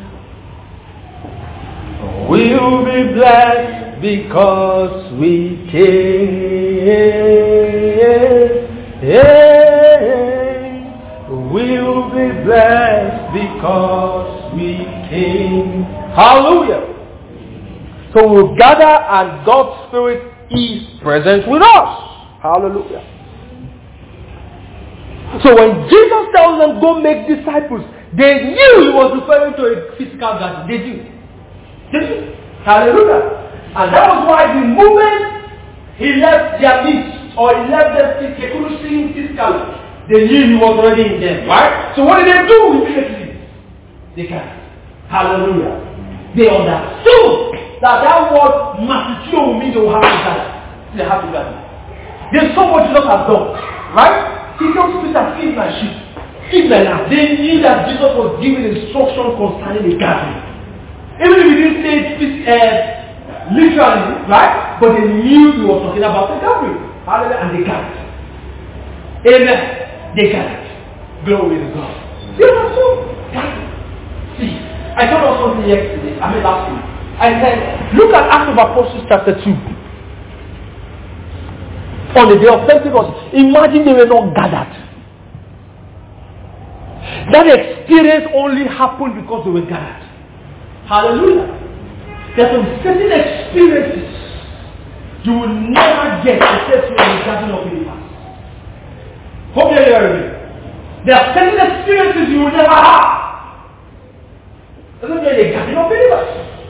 we'll be blessed because we came. We'll be blessed because we came. Hallelujah. So we'll gather and God's Spirit is present with us. Hallelujah. So when Jesus tells them go make disciples, they knew He was referring to a physical gathering. They knew. They knew. Hallelujah. And that was why the moment He left their midst, or He left them, they couldn't see Him physically. They knew He was already in them, right? So what did they do immediately? They gathered. Hallelujah. They understood that that word multitude will mean they will have to gather. They have to gather. There's so much Jesus has done, right? He tells Peter, feed my sheep, feed my lamb. They knew that Jesus was giving instruction concerning the gathering. Even if He didn't say it uh, literally, right? But they knew He was talking about the gathering. Hallelujah. And they gathered. Amen. They gathered. Glory to God. They were so gathered. See, I told us something yesterday, I mean last week. I said, look at Acts of Apostles chapter two. On the day of Pentecost, imagine they were not gathered. That experience only happened because they were gathered. Hallelujah. There are some certain experiences you will never get except you are in the gathering of believers. Hope you're hearing me. There are certain experiences you will never have except you are in the gathering of believers.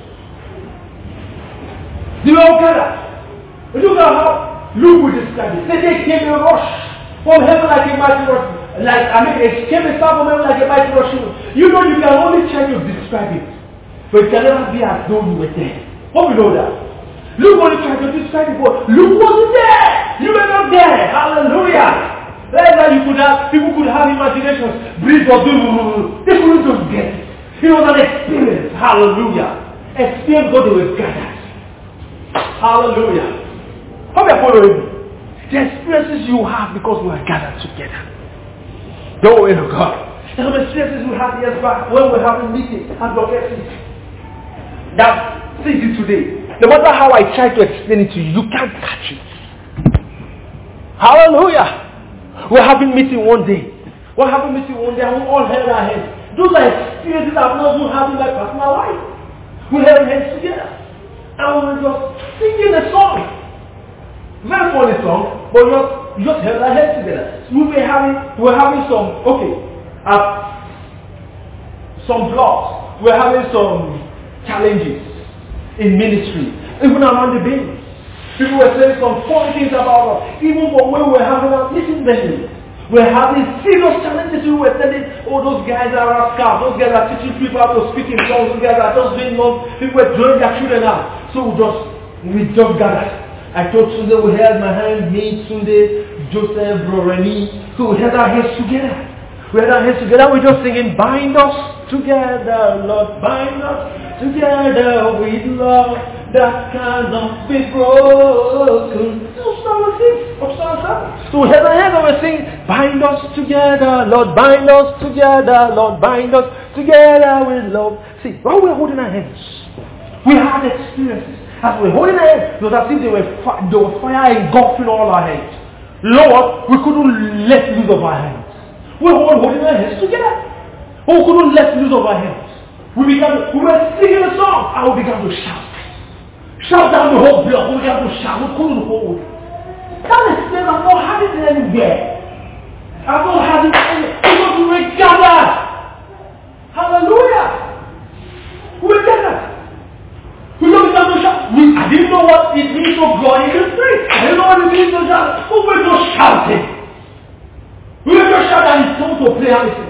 They were all gathered. Look at how Luke would describe it. Say they came a rush from heaven like a mighty rush. Like, I mean, it came a sound from heaven like a mighty rush. You know, you can only try to describe it. But it can never be as though you were there. Hope you know that. Luke only tried to describe it, but Luke wasn't there. You were not there. Hallelujah. That's why you could have, people could have imaginations. Breathe or do. They couldn't just get it. It was an experience. Hallelujah. Experience God they were gathered. Hallelujah. How are you following me? The experiences you have because we are gathered together. Glory to God. There are some experiences we had years back when we were having meetings and locations. That see it today. No matter how I try to explain it to you, you can't catch it. Hallelujah. We're having meeting one day. We're having meeting one day and we all held our hands. Those are experiences I've not even had in my personal life. We held hands together. And we were just singing a song. Very funny song, but just we just held our heads together. We were having, we were having some, okay, uh, some blocks. We were having some challenges in ministry, even around the base. People were saying some funny things about us. Even when we were having our meeting venues, we were having serious challenges. We were telling, oh, those guys are rascals. Those guys are teaching people how to speak in tongues. Those guys are just doing nothing. People were throwing their children out. So we just, we just gathered. I told Sunday, we held my hand, me, Sunday, Joseph, Bro Remy. So we held our hands together. We held our hands together. We're just singing, bind us together, Lord, bind us together with love that cannot be broken. So we held our hands and we're singing, bind us together, Lord, bind us together, Lord, bind us together with love. See, while we're holding our hands, we had experiences. As we're holding our hands, it was as if they were, fi- there was fire engulfing all our hands. Lord, we couldn't let loose of our hands. We were all holding our hands together. But we couldn't let loose of our hands. We began to, we were singing a song and we began to shout. Shout down the whole block. We began to shout. We couldn't hold. That is saying I've not had it anywhere. I've not had it anywhere. Because we were gathered. Hallelujah. We were gathered. We don't began to shout. We, I didn't know what it means to go in the street. I didn't know what it means to shout. We were just shouting. We were just shouting and it's time to play everything.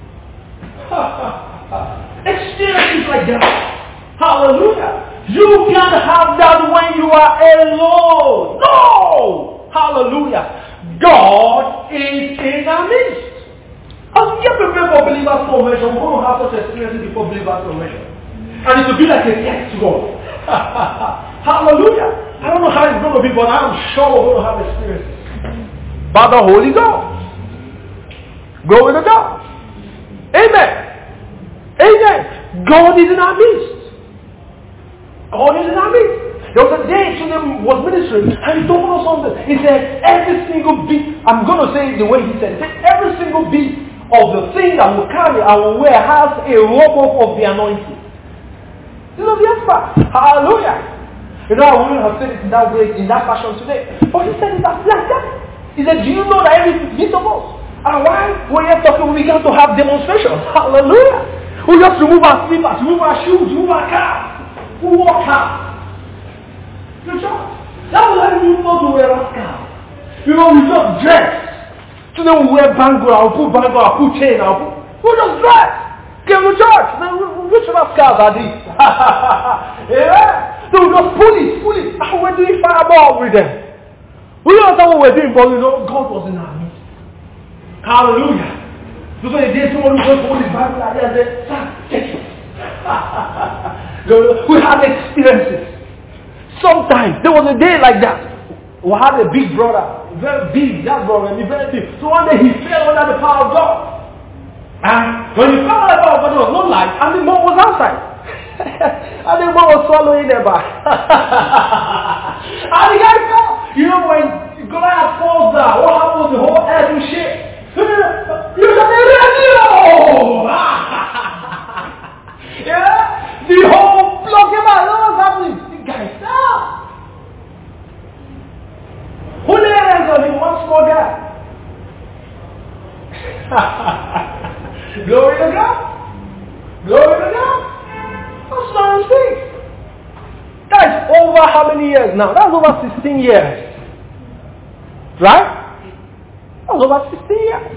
Experiences like that. Hallelujah. You can't have that when you are alone. No. Hallelujah. God is in our midst. As we get prepared for believers formation, we're going to have such experiences before believers formation. And it will be like a test to God. Hallelujah. I don't know how it's going to be, but I'm sure we're going to have experiences. By the Holy Ghost. Glory to God. Amen. Amen. God is in our midst. God is in our midst. There was a day Sunday was ministering and he told us something. He said, every single beat, I'm going to say it the way he said, he said every single beat of the thing that will carry and will wear has a robe of the anointing. You know the answer. Hallelujah. You know, I wouldn't have said it in that way, in that fashion today. But he said it like that. He said, do you know that every beat of us? And why we're here talking, we began to have demonstrations. Hallelujah. We just remove our slippers, remove our shoes, remove our cars. We walk out. You just, that was how you know to wear a scarf. You know, we just dress. Today we wear bangle, I'll put bangle, I'll put chain, I'll put, we just dress. Came to church. Which of our scarves are these? Yeah. So we just pull it, pull it. And we're doing fireball with them. We don't know what we're doing, but you know, God was in our midst. Hallelujah. So the day someone who goes to hold his Bible like that, they say, sir, take it. We had experiences. Sometimes, there was a day like that. We had a big brother, very big, that brother, very big. So one day he fell under the power of God. And when he fell under the power of God, there was no light, and the monk was outside. And the monk was swallowing the bar. And the guy fell. You know, when Goliath falls down, what happens? The whole earth will shake. You can be ready. Yeah? The whole block came out. What's happening? The guy fell. Who the hell is on him? One small guy. Glory to God. Glory to God. That's not a thing. That's over how many years now? That's over sixteen years. Right? That was over sixteen years.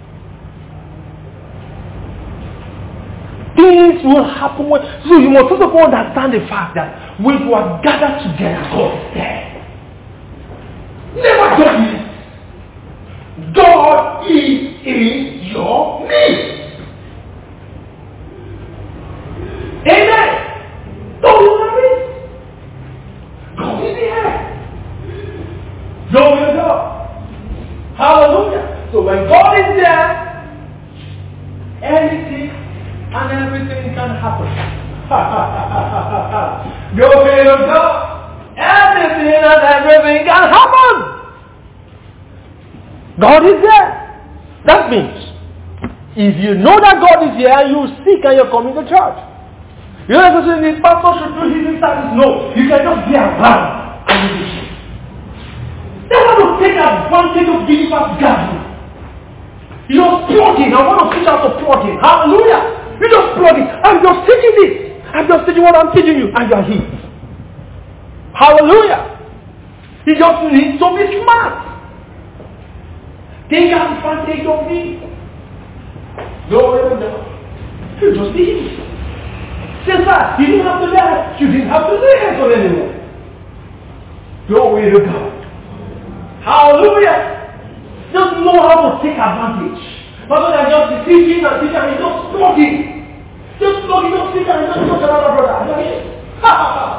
Things will happen when, so you must also understand the fact that when you are gathered together, God is there. Never don't miss. God is in your midst. Amen. Don't you know this? God is here. Glory to God. Hallelujah. So when God is there, anything and everything can happen. Glory to God. Everything and everything can happen. God is there. That means, if you know that God is here, you seek and you're coming to church. You don't have to say, the pastor should do healing service. No, you can just be around and you do. They want to take advantage advantage of believers gathering. You just plug in. I want to teach how to plug in. Hallelujah. You just plug in. I'm just teaching this. I'm just teaching what I'm teaching you. And you are here. Hallelujah. You just need to be smart. Take advantage of me. Glory to God. You just be here. Say, sir, you didn't have to learn. You didn't have to learn for anyone. Glory to God. Hallelujah. Just know how to take advantage. Rather than just teaching and teaching and just plugging. Just plugging, just teaching and just touch another brother. Ha ha ha.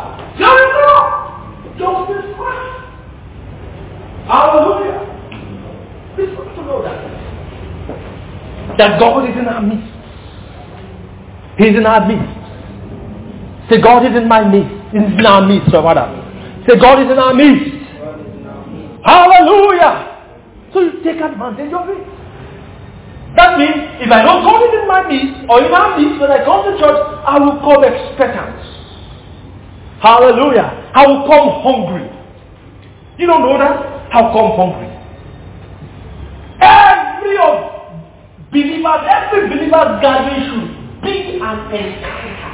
Just this fast. Hallelujah. Please want to know that. That God is in our midst. He is in our midst. Say, God is in my midst. He is in our midst, or rather. Say, God is in our midst. Hallelujah. So you take advantage of it. That means if I know God is in my midst or in our midst, when I come to church, I will come expectant. Hallelujah. I will come hungry. You don't know that? I'll come hungry. Every of believers, every believer's gathering should be an encounter.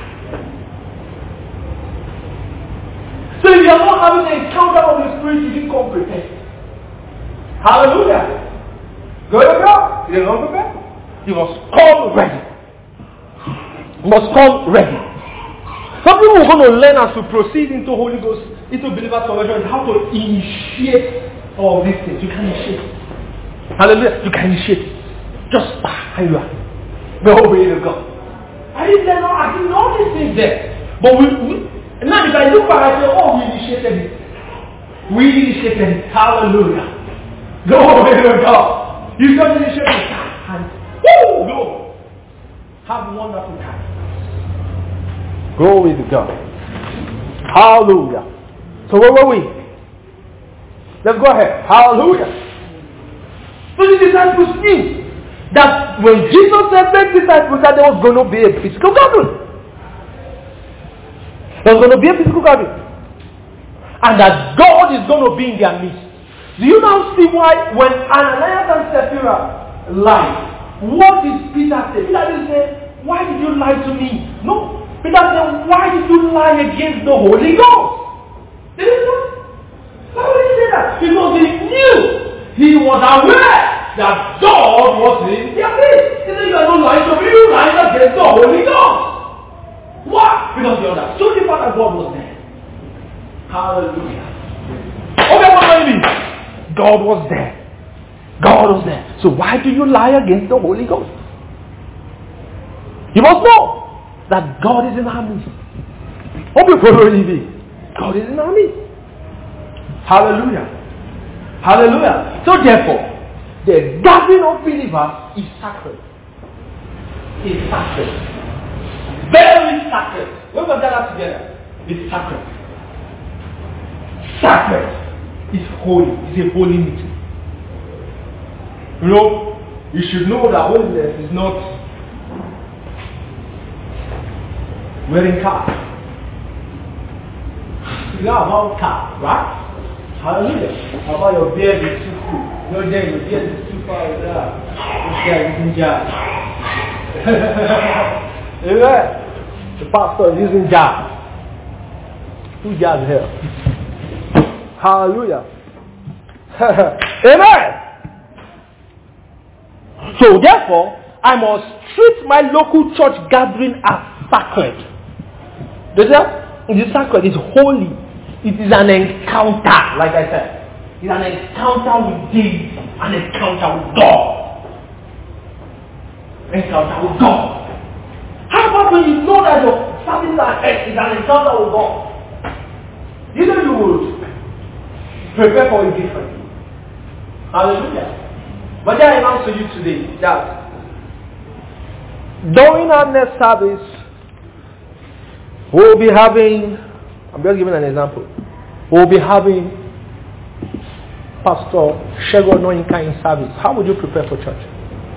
So if you are not having an encounter of the Spirit, you didn't come prepared. Hallelujah. Go to God. You don't prepare. You must come ready. You must come ready. Some people are going to learn as to proceed into Holy Ghost, into believer's conversion, how to initiate all these things. You can initiate. Hallelujah. You can initiate. Just here you are. Glory to God. I didn't know, I didn't know these things there. But we, we now if I look back, I say, oh, we initiated it. We initiated it. Hallelujah. Glory to God. You just initiate it. And woo, go. Have a wonderful time. Glory to God. Hallelujah. So where were we? Let's go ahead. Hallelujah. So the disciples knew that when Jesus said make disciples, that there was going to be a physical gathering. There was going to be a physical gathering. And that God is going to be in their midst. Do you now see why when Ananias and Sapphira lied, what did Peter say? Peter didn't say, why did you lie to me? No. Peter said, why did you lie against the Holy Ghost? Did he say? Why would he say that? Because he knew, he was aware that God was in their midst. He said, you are not lying to me, you lying against the Holy Ghost. Why? Because you understood the fact that God was there. Hallelujah. Okay, what do you mean? God was there. God was there. So why do you lie against the Holy Ghost? You must know that God is in our midst. Hope you follow me. God is in our midst. Hallelujah. Hallelujah. So therefore, the gathering of believers is sacred. It's sacred. Very sacred. When we gather together, it's sacred. Sacred. It's holy. It's a holy meeting. You know, you should know that holiness is not wearing cap. You know about cap, right? Hallelujah. How about your beard is too cool? Your day, your beard is too far. This guy is using jazz. Amen. The pastor is using jazz. Who jazz here? Hallelujah. Amen. So therefore, I must treat my local church gathering as sacred. Does that? It is sacred. It's holy. It is an encounter, like I said. It's an encounter with Jesus. An encounter with God. Encounter with God. How about when you know that your service is an encounter with God? You know you would prepare for it differently. Hallelujah. But I announce to you today that during our next service, we'll be having, I'm just giving an example, we'll be having Pastor Shego Noinka in service. How would you prepare for church?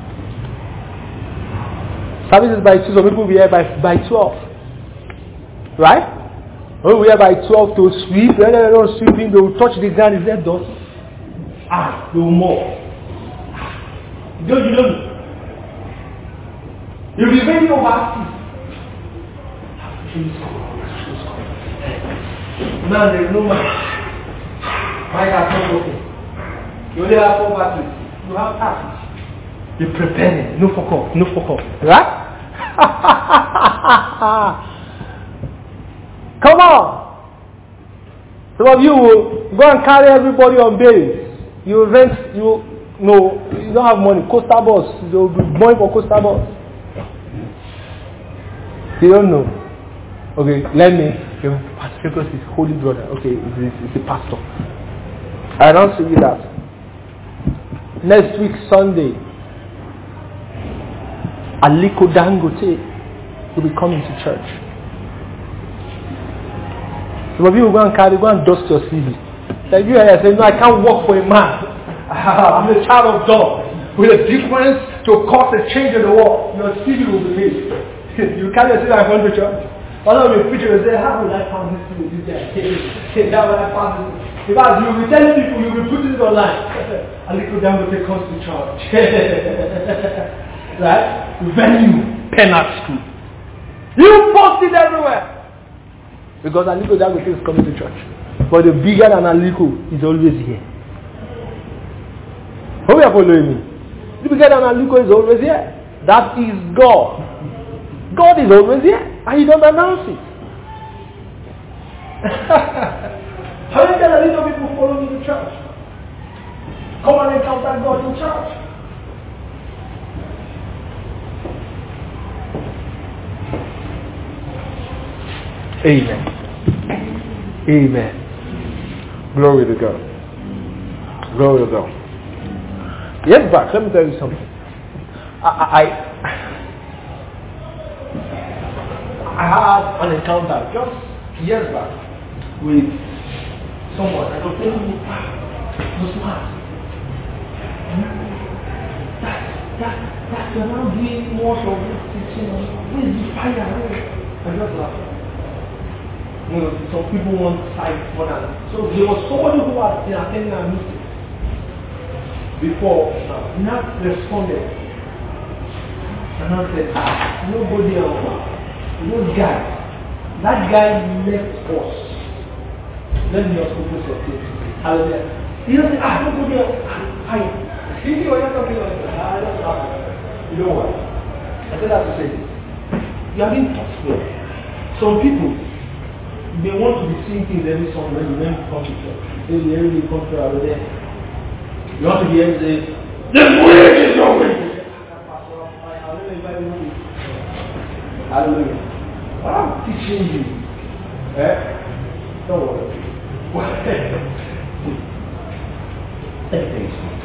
Service is by two, some people will be here by, by twelve. Right? When we are by twelve to sweep, when they don't sweeping, they will touch the ground, is that dust? Ah, they will mob. Don't you know? You'll be very overactive. Now there is no man. Mine has not working. You only have four batteries. You have taxes. You're preparing. No fuck up. No fuck up. Right? Come on. Some of you will go and carry everybody on base. You rent, you no, you don't have money. Coastal bus. There will be money for coastal bus. You don't know. Okay, let me. Pastor Because is holy brother. Okay, it's, it's a pastor. I don't see you that. Next week Sunday, Aliko Dangote will be coming to church. Some of you will go and carry, go and dust your C V. Like you are saying, no, I can't work for a man. I'm a child of God. With a difference to cause a change in the world, your C V will be made. You can't just say I'm going to church. One of your preachers will say, how will I find this thing with this guy? Hey, how will I find this? Because you'll be telling people, you'll be putting it online. A little Dangote comes to church. Right? Venue, Penart School. You post it everywhere. Because Aliko Dangote is coming to church. But the bigger than Aliko is always here. Hope you are following me. The bigger than Aliko is always here. That is God. God is always here. And you don't announce it. How many tell a little people follow me to church? Come and encounter God in church. Amen. Amen. Glory to God. Glory to God. Yes, back. Let me tell you something. I, I, I had an encounter just years back with someone. I was telling me, ah, you're smart. That, that, that, you're now doing more of this teaching. Where's the fire? I just laughed. You know, some people want sight more than. So there was somebody who was in attending our meeting before, uh, not responded. And I said, ah, nobody else. No guy. That guy left us. Let me also put something. Hallelujah. He doesn't say, ah, nobody else. I. See, you're not talking like that. I don't know. You know what? I said that to say this. You are being taught well. Some people, they want to be seeing things every Sunday when you come to church. They every day come to over there. You want to be able to say, this way is your way. Hallelujah. What I'm teaching you, eh? Don't worry. Let me tell you something.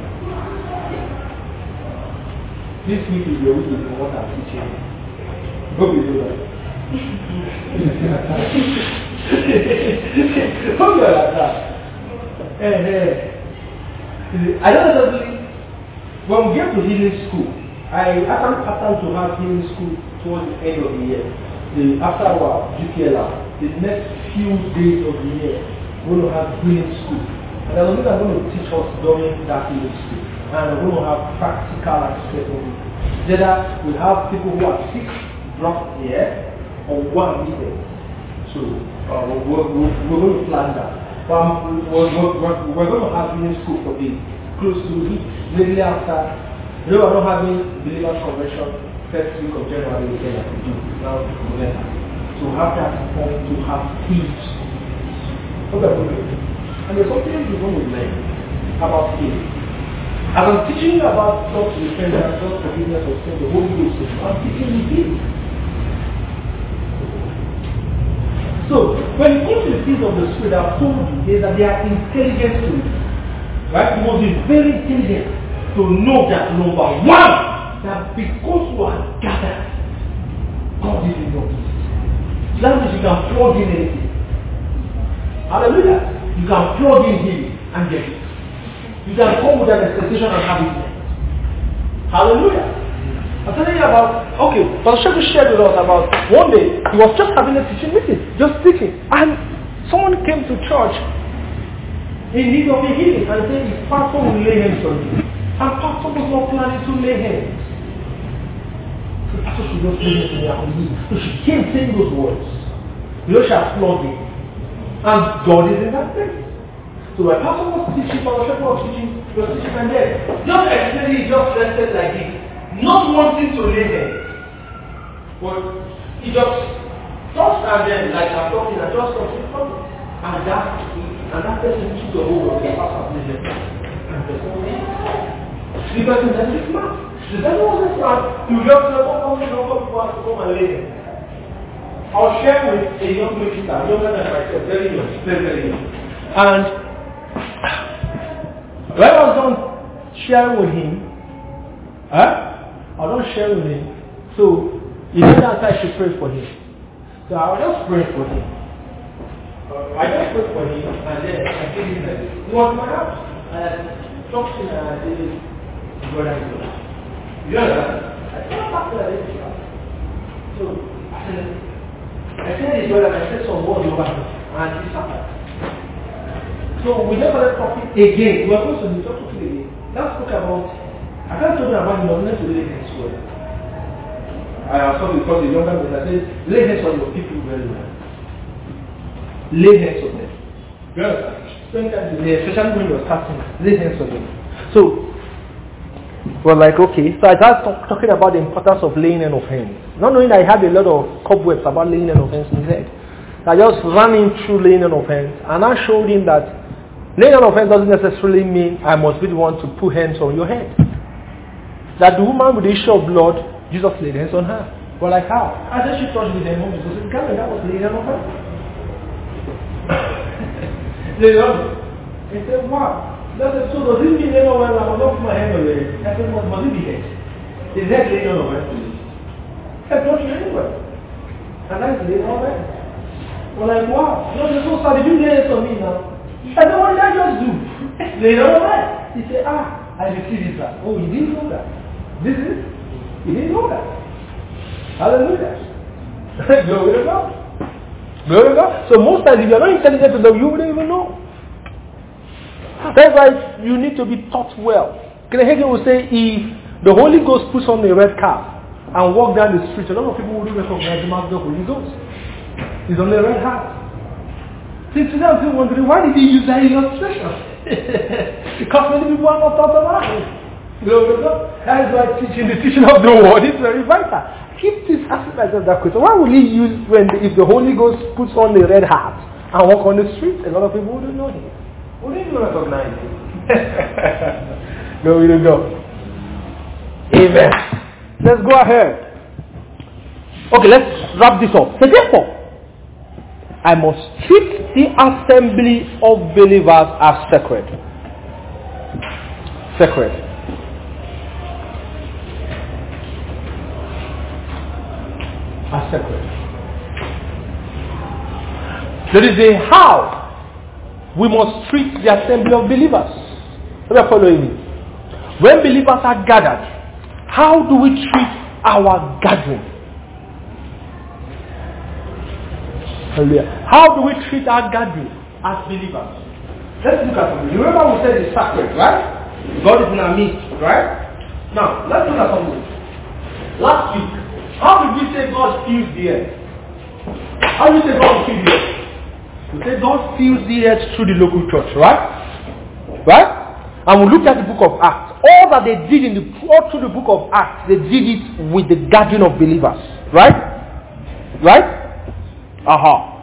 This week is your week is what I'm teaching you. Hope you do that. Hope you're like that. Hey, hey. I don't know when we get to healing school, I actually pattern to have healing school towards the end of the year. The, after a while, G P L R, the next few days of the year, we're going to have healing school. And I don't think I'm going to teach us during that healing school. And we're going to have practical aspect of it. Either we have people who are sick, dropped here, or one meeting. So uh, we're, we're, we're going to plan that. But um, we're, we're, we're going to have healing school for the close to it, lately after. You know, we're not having believers convention first week of January, we say that we do. Now, November. So we have that point to have peace. Okay, and there's something you're going to learn about healing. As I'm teaching you about self-repentance, self-forgiveness of sin, the Holy Ghost, I'm teaching you healing. So, when it comes to the things of the Spirit, I've told you is that they are intelligent spirits. Right? You must be very intelligent to know that, number one, that because you are gathered, God is in your midst. That means you can plug in anything. Hallelujah. You can plug in him and get it. You can come with an expectation and have it. Hallelujah. I'm telling you about, okay, Pastor Sheku shared with us about one day, he was just having a teaching meeting, just speaking, and someone came to church in need of a healing, and said his pastor will lay hands on you. And pastor was not planning to lay hands. The pastor should just lay hands on you. So she came saying those words. You know, she has flogged him. And God is in that place. So when pastor was teaching, pastor was teaching, he was teaching, and then just explaining, he just rested like this, not wanting to lay hands. But he just touched and then, like I'm talking, I just touched him. And that, and that person took the hold of the pastor and the person was the person said, this man, the person was this man, you just said, oh, come, come, come, come, come and lay hands. I'll share with a young minister, younger than myself, very young, very, very young. And when I was done sharing with him, huh? I was done sharing with him, so he said that I should pray for him. So I was just praying for him. Uh, I just prayed for him, and then I gave him that. He was my house. And I talked to him, and I said, brother, you know that? I said, back to that. So I said, I said his brother, and I said some words over him, and he suffered. So we never started talking again. We were supposed to be talking again. Let's talk about, I can't tell you about the government to lay hands on. I have something because the younger man, I said, lay hands on your people very well. Lay hands on them. You understand? Spend time with them, especially when you're starting, lay hands on them. So, we're like, okay. So I started talk, talking about the importance of laying on of hands. Not knowing that I had a lot of cobwebs about laying on of hands in his head. I just ran him through laying on of hands, and I showed him that laying on of hands doesn't necessarily mean I must be the one to put hands on your head. That the woman with the issue of blood, Jesus laid hands on her. Well, like how? I said she touched the demon. Jesus said, "Come, that was laying on her." They love it. He said, "Wow." That said, so does it mean laying on her? I will not put my hand on your head. I said, "What must it be head? Is that laying on her?" I touched you anywhere, and that's laying on her. We're like, wow. You know, they're so sad. Did you lay hands on me now? I said, what did I just do? Lay on her. He said, ah, I received it back. Oh, you didn't know that. This is You didn't know that. Hallelujah. Glory to God. Glory to God. So most times if you're not intelligent enough, you wouldn't even know. That's why you need to be taught well. Kenneth Hagin will say, if the Holy Ghost puts on a red cap and walk down the street, a lot of people wouldn't recognize him as the Holy Ghost. He's on the red hat. See, today I'm still wondering, why did he use that illustration? Because many people are not taught about it. Glory to God. That is why teaching the teaching of the word is very vital. Keep this asking myself that question. Why will he use when the, if the Holy Ghost puts on the red hat and walk on the street? A lot of people wouldn't know him. Wouldn't even recognize him. Glory to God. Amen. Let's go ahead. Okay, let's wrap this up. So therefore, I must treat the assembly of believers as sacred. Sacred. As sacred. There is a how we must treat the assembly of believers. Are you following me? When believers are gathered, how do we treat our gathering? How do we treat our gathering as believers? Let's look at something. Remember we said it's sacred, right? God is in our midst, right? Now, let's look at something. Last week, how did we say God fills the earth? How did we say God fills the earth? We say God fills the earth through the local church, right? Right? And we looked at the book of Acts. All that they did in the all through the book of Acts, they did it with the gathering of believers. Right? Right? Aha.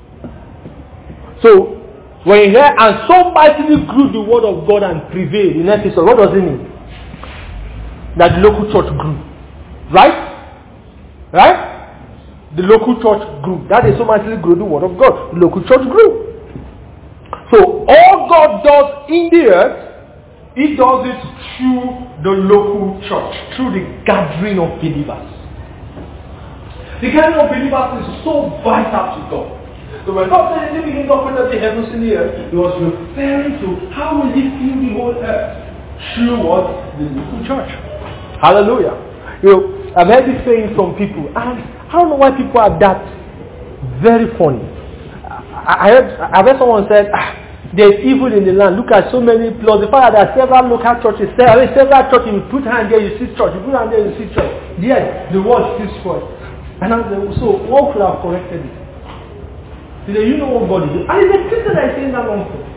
So, when you hear, and so mightily grew the word of God and prevailed in Ephesus, what does it mean? That the local church grew. Right? Right? The local church grew. That is so mightily grew the word of God. The local church grew. So, all God does in the earth, He does it through the local church, through the gathering of believers. The gathering of believers is so vital to God. So when God said in the beginning God created the heavens and the earth, He was referring to how will He fill the whole earth? Through what? The local church. Hallelujah. You know, I've heard this saying from people, and I don't know why people are that very funny. I, I heard, I heard someone said, ah, there's evil in the land. Look at so many plus the fact that there are several local churches. I mean, several churches. You put hand there, you see church. You put hand there, you see church. Yes, the word still spoiled. And I'm saying, so what could have corrected it? He said, you know what God is doing. And it's a Christian that is saying that wrong thing.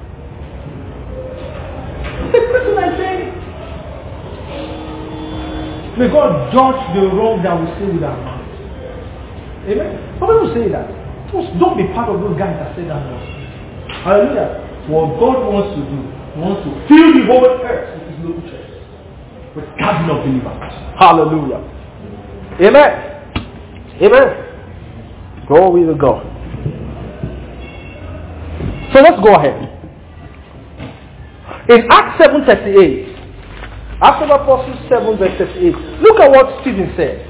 It's a Christian that is saying, may God judge the wrong that we say with our mouth. Amen? Some people say that. Don't be part of those guys that say that nonsense. Hallelujah. What God wants to do, He wants to fill the whole earth with His local church, with gathering of believers. Hallelujah. Amen. Amen. Glory to God. So let's go ahead. In Acts seven thirty-eight, Acts of Apostles seven verse thirty-eight, look at what Stephen said.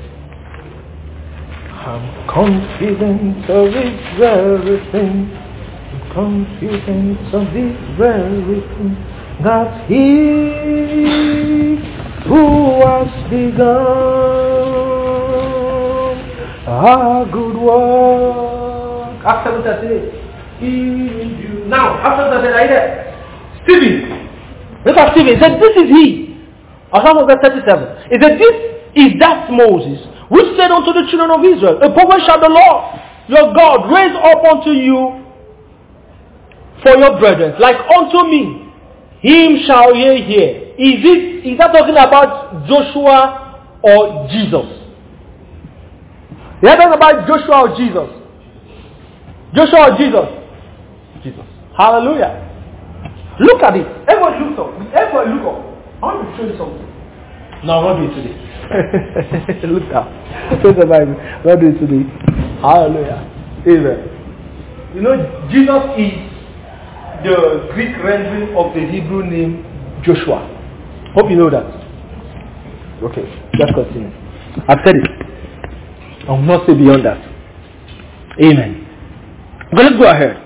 I'm confident of this very thing, I'm confident of this very thing, that He who has begun a good work. Acts seven thirty-eight. In you. Now, after that, I said, Stephen, look at Stephen. He said, this is he. Psalm verse thirty-seven. He said, this is that Moses, which said unto the children of Israel, a prophet shall the Lord your God raise up unto you for your brethren, like unto me. Him shall ye hear. Is it? Is that talking about Joshua or Jesus? Is that talking about Joshua or Jesus? Joshua or Jesus? Jesus. Hallelujah. Look at it. Everyone look up. Everyone look up. I want to show you something. No, I'm not doing it today. Look up. Say the Bible. I'm not doing it today. Hallelujah. Amen. You know, Jesus is the Greek rendering of the Hebrew name Joshua. Hope you know that. Okay, let's continue. I've said it. I will not say beyond that. Amen. But let's go ahead.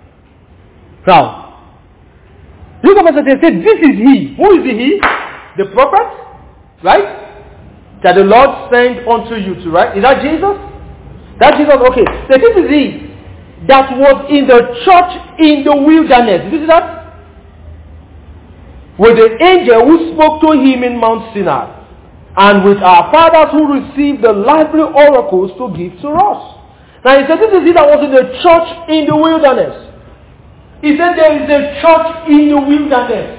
Now, look at what it said. This is he. Who is the he? The prophet, right? That the Lord sent unto you to, right? Is that Jesus? That Jesus, okay. So this is he that was in the church in the wilderness. Did you see that? With the angel who spoke to him in Mount Sinai, and with our fathers who received the lively oracles to give to us. Now he said this is he that was in the church in the wilderness. He said there is a church in the wilderness.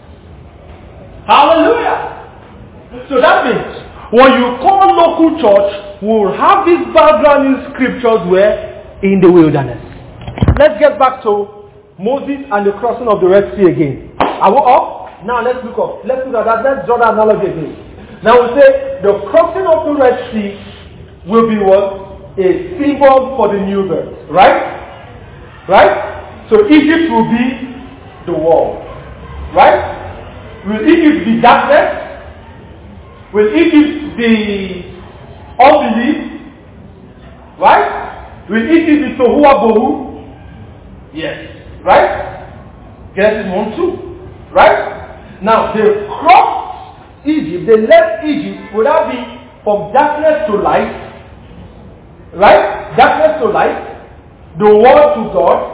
Hallelujah. So that means when you call local church, we'll have this background in scriptures where in the wilderness. Let's get back to Moses and the crossing of the Red Sea again. Are we up? Now let's look up. Let's look at that. Let's draw the analogy again. Now we say the crossing of the Red Sea will be what? A symbol for the new birth. Right? Right? So Egypt will be the world. Right? Will Egypt be darkness? Will Egypt be unbelief? Right? Will Egypt be Tohua Bohu? Yes. Right? Genesis one two. Right? Now they crossed Egypt, they left Egypt. Would that be from darkness to light? Right? Darkness to light. The word to God.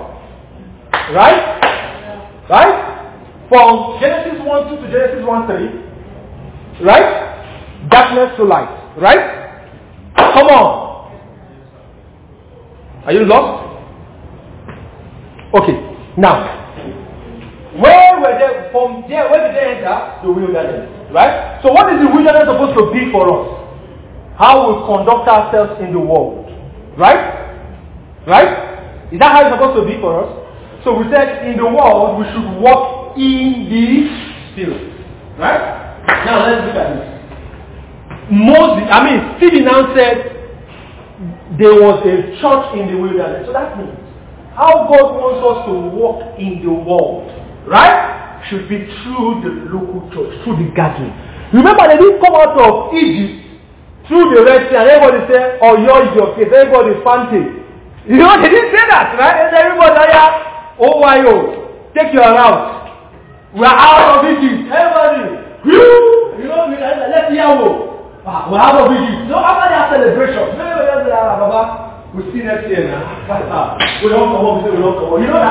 Right? Right? From Genesis one two to Genesis one three. Right? Darkness to light. Right? Come on. Are you lost? Okay. Now, where were they from there? Where did they enter? The wilderness. Right? So what is the wilderness supposed to be for us? How we conduct ourselves in the world. Right? Right? Is that how it's supposed to be for us? So we said in the world we should walk in the Spirit. Right? Now let's look at this. Moses, I mean Stephen now said there was a church in the wilderness. So that means how God wants us to walk in the world, right, should be through the local church, through the gathering. Remember they didn't come out of Egypt through the Red Sea and everybody said, oh yours is your case, everybody fancy. You know, they didn't say that, right? And everybody said, yeah. O Y O, take your route. We are out of Egypt. Everybody, you know, let's hear go. We're out of Egypt. So after that celebration, everybody else say, ah, Baba, we'll see next year now. We don't come home, we say we don't come home. You know that?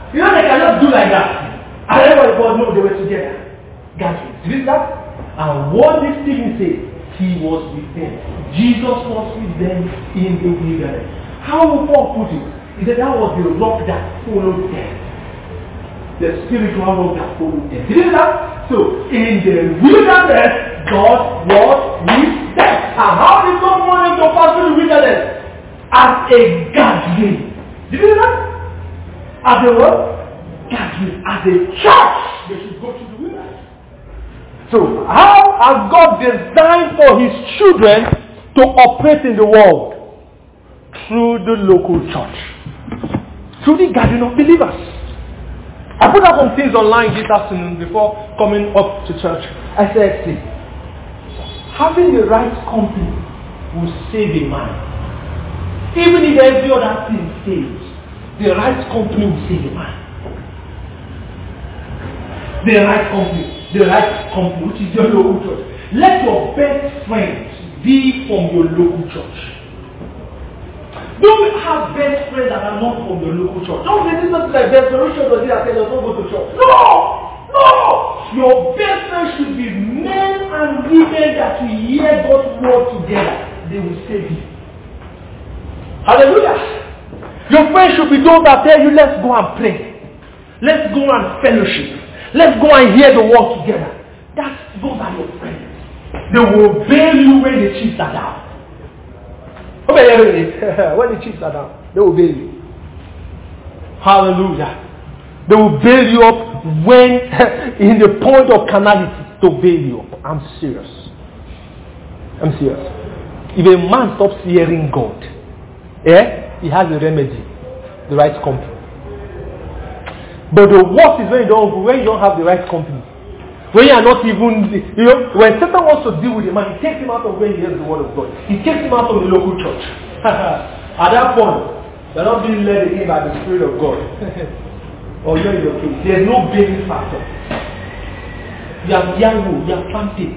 You know they cannot do like that. And everybody God knows they were together. Gathering. Did you see that? And what did Stephen say? He was with them. Jesus was with them in the wilderness. How will Paul put it? He said that was the rock that followed them. The spiritual rock that followed them. Did you see that? So, in the wilderness, God was with them. And how did God want them to pass through the wilderness? As a gathering. Did you see that? As a what? Gathering. As a church. They should go to the wilderness. So, how has God designed for His children to operate in the world? Through the local church. Through the gathering of believers. I put up some things online this afternoon before coming up to church. I said, see, having the right company will save a man. Even if every other thing fails, the right company will save a man. The right company. The right company, which is your local church. Let your best friends be from your local church. Don't have best friends that are not from your local church. Don't say this is not like best friend. Does it say don't go to church? No! No! Your best friends should be men and women that will hear God's word together. They will save you. Hallelujah! Your friends should be those that tell you, let's go and pray. Let's go and fellowship. Let's go and hear the word together. That's, those are your friends. They will bail you when the chiefs are down. When the chiefs are down, they will bail you. Hallelujah. They will bail you up when, in the point of carnality, to bail you up. I'm serious. I'm serious. If a man stops hearing God, eh, he has a remedy, the right company. But the worst is when you don't when you don't have the right company. When you are not even, you know, when Satan wants to deal with a man, he takes him out of where he hears the word of God. He takes him out of the local church. At that point, you are not being led again by the Spirit of God. Or you're in your case. There is no bailing factor. You are Yahoo, you are planted.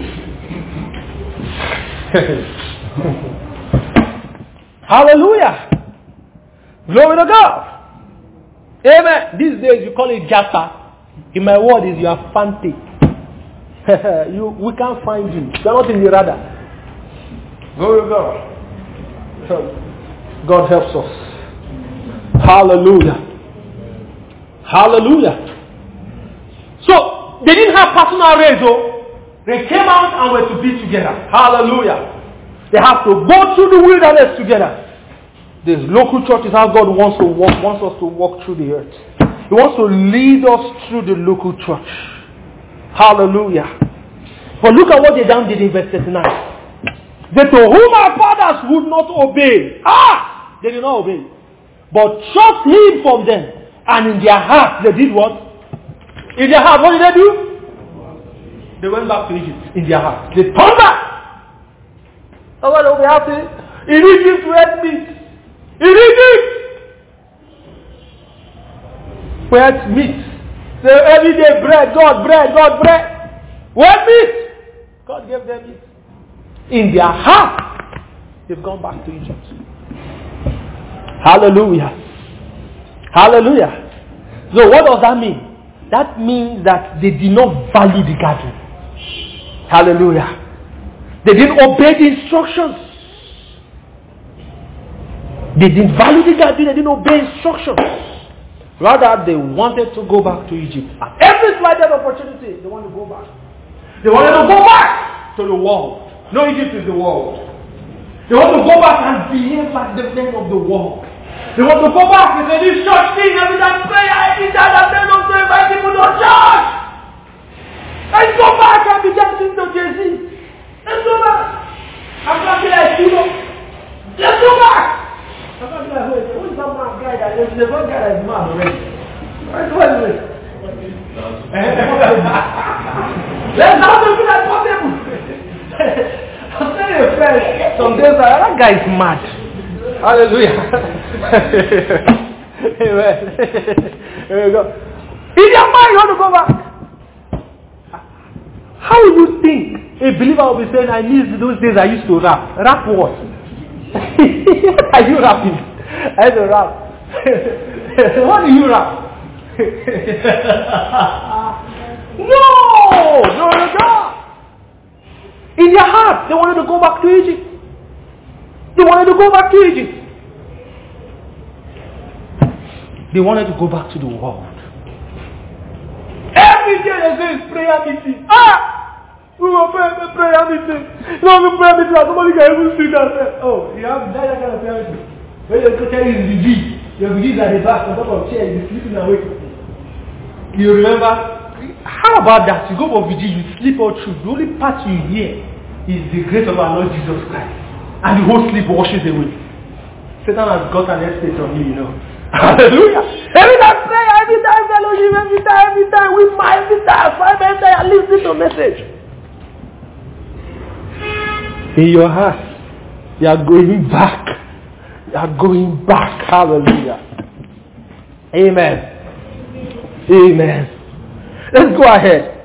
Hallelujah. Glory to God. Amen. These days you call it japa. In my word is you are fancy. you, we can't find you. You are not in the radar. Glory to God. God helps us. Hallelujah. Hallelujah. So they didn't have personal race, oh. They came out and were to be together. Hallelujah. They have to go through the wilderness together. This local church is how God wants to walk, wants us to walk through the earth. He wants to lead us through the local church. Hallelujah. But look at what they done did in verse thirty-nine. They to whom our fathers would not obey. Ah! They did not obey. But trust him from them. And in their heart, they did what? In their heart, what did they do? They went back to Egypt. In their heart. They turned back. That's why they'll be happy. In Egypt we had meat. In Egypt we had meat. So every day bread, God bread, God bread. We had meat. God gave them meat. In their heart, they've gone back to Egypt. Hallelujah. Hallelujah. So what does that mean? That means that they did not value the gathering. Hallelujah. They didn't obey the instructions. They didn't value the gathering. They didn't obey instructions. Rather, they wanted to go back to Egypt. At every slighted opportunity, they want to go back. They wanted to go back to the world. No, Egypt is the world. They want to go back and behave like the men of the world. They want to go back and say, this church thing, every time prayer, every time that they don't invite people to church. Let's go back and be dancing to Jay-Z. Let's go back. I'm not like you know. Let's go back. I'm not like, wait, who is that man guy that is the one guy that is mad already? Let's go anyway. Let's not do that possible. I'm telling you, friend, some days that guy is mad. Hallelujah. Amen. Here we go. In your mind, you want to go back. How do you think a believer will be saying, I miss those days I used to rap? Rap what? Are you rapping? I used to rap. What do you rap? No! No, no, no! In their heart, they wanted to go back to Egypt. They wanted to go back to Egypt. They wanted to go back to the world. Every day they say it's prayer meeting. Ah! We will pray a prayer meeting. You know, we prayer meeting, somebody can even see that. Oh, you have that kind of prayer meeting. When you tell you the vigil, your vigil at the back on top of chair, you're sleeping away. You remember? How about that? You go for vigil, you sleep all through. The only part you hear is the grace of our Lord Jesus Christ. And the whole sleep washes away. Satan has got an estate on you, you know. Hallelujah. Every time prayer, every time fellowship, every time, every time, with my, every time, five, every time, I listen to a message. In your heart, you are going back. You are going back. Hallelujah. Amen. Amen. Let's go ahead.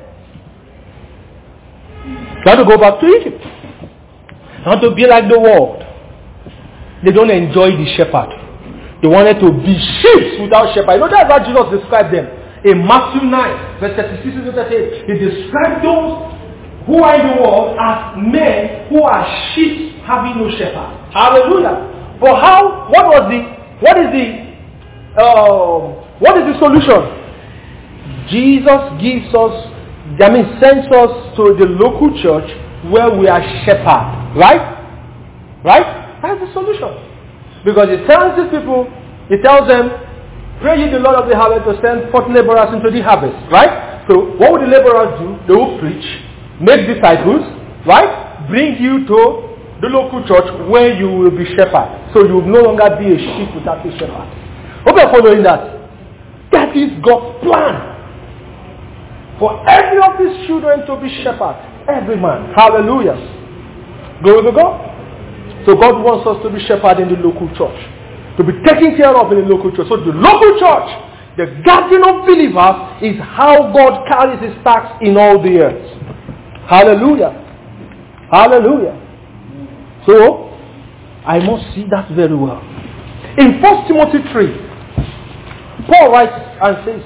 You have to go back to Egypt. You want to be like the world. They don't enjoy the shepherd. They wanted to be sheep without shepherd. You know that's how Jesus described them. In Matthew nine, verse thirty-six to thirty-eight, he described those who are in the world as men who are sheep having no shepherd. Hallelujah. But how, what was the, what is the, um, what is the solution? Jesus gives us, I mean, sends us to the local church where we are shepherd. Right? Right? That's the solution. Because he tells these people, he tells them, pray ye the Lord of the harvest to send forth laborers into the harvest. Right? So what would the laborers do? They will preach, make disciples, right? Bring you to the local church where you will be shepherd. So you will no longer be a sheep without a shepherd. Hope you're following that. That is God's plan. For every of his children to be shepherd. Every man. Hallelujah. Glory to God. So God wants us to be shepherd in the local church. To be taken care of in the local church. So the local church, the guardian of believers, is how God carries his tax in all the earth. Hallelujah. Hallelujah. So, I must see that very well. In First Timothy three, Paul writes and says,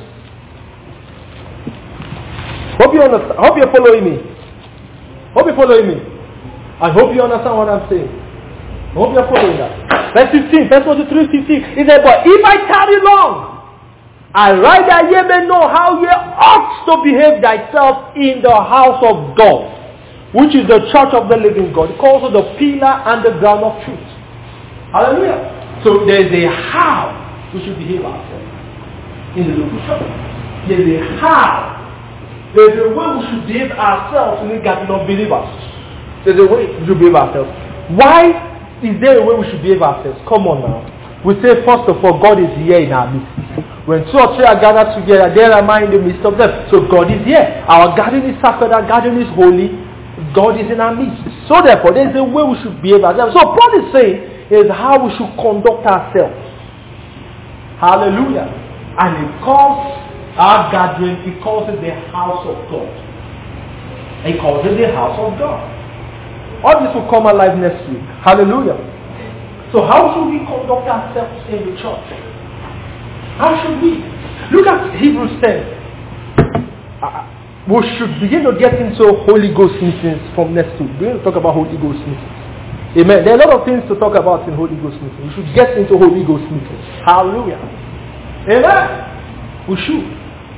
hope you understand, hope you're following me. Hope you're following me. I hope you understand what I'm saying. I hope you're following that. Verse fifteen, First Timothy three fifteen. He said, but if I tarry long, I write that ye may know how ye ought to behave thyself in the house of God, which is the church of the living God. It calls it the pillar and the ground of truth. Hallelujah. So there's a how we should behave ourselves in the local church. There's a how. There's a way we should behave ourselves in the gathering of believers. There's a way we should behave ourselves. Why is there a way we should behave ourselves? Come on now. We say first of all, God is here in our midst. When two or three are gathered together, there am I in the midst of them. So God is here. Our garden is sacred, our garden is holy. God is in our midst. So therefore, there is a way we should behave ourselves. So Paul is saying is how we should conduct ourselves. Hallelujah. And he calls our gathering, he calls it the house of God. He calls it the house of God. All this will come alive next week. Hallelujah. So how should we conduct ourselves in the church? How should we? Look at Hebrews ten. Uh, we should begin to get into Holy Ghost meetings from next week. We're going to talk about Holy Ghost meetings. Amen. There are a lot of things to talk about in Holy Ghost meetings. We should get into Holy Ghost meetings. Hallelujah. Amen. We should.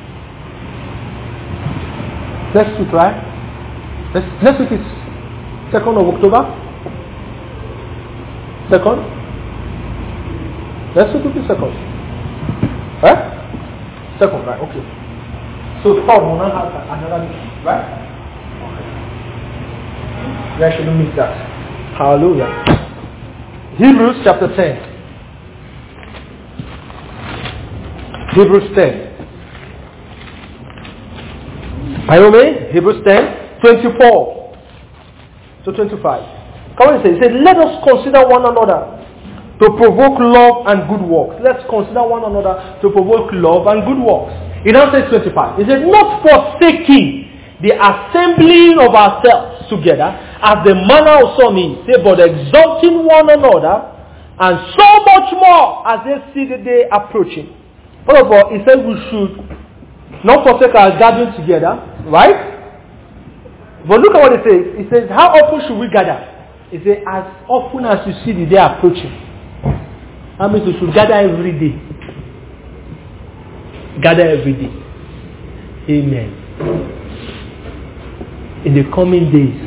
Next week, right? Next, next week is second of October. Second? Next week will be second. Right? Second, right? Okay. So third will not have another meeting, right? Okay. We shouldn't miss that. Hallelujah. Hebrews chapter ten. Hebrews ten. Are you with me? Hebrews ten, twenty-four to twenty-five. Come on, it says, it says, let us consider one another to provoke love and good works. Let's consider one another to provoke love and good works. It now says twenty-five. It says, not forsaking the assembling of ourselves together, as the manner of some is, but exalting one another, and so much more as they see the day approaching. First of all, he said we should not forsake our gathering together, right? But look at what it says. It says, how often should we gather? It says, as often as you see the day approaching. That means we should gather every day. Gather every day. Amen. In the coming days.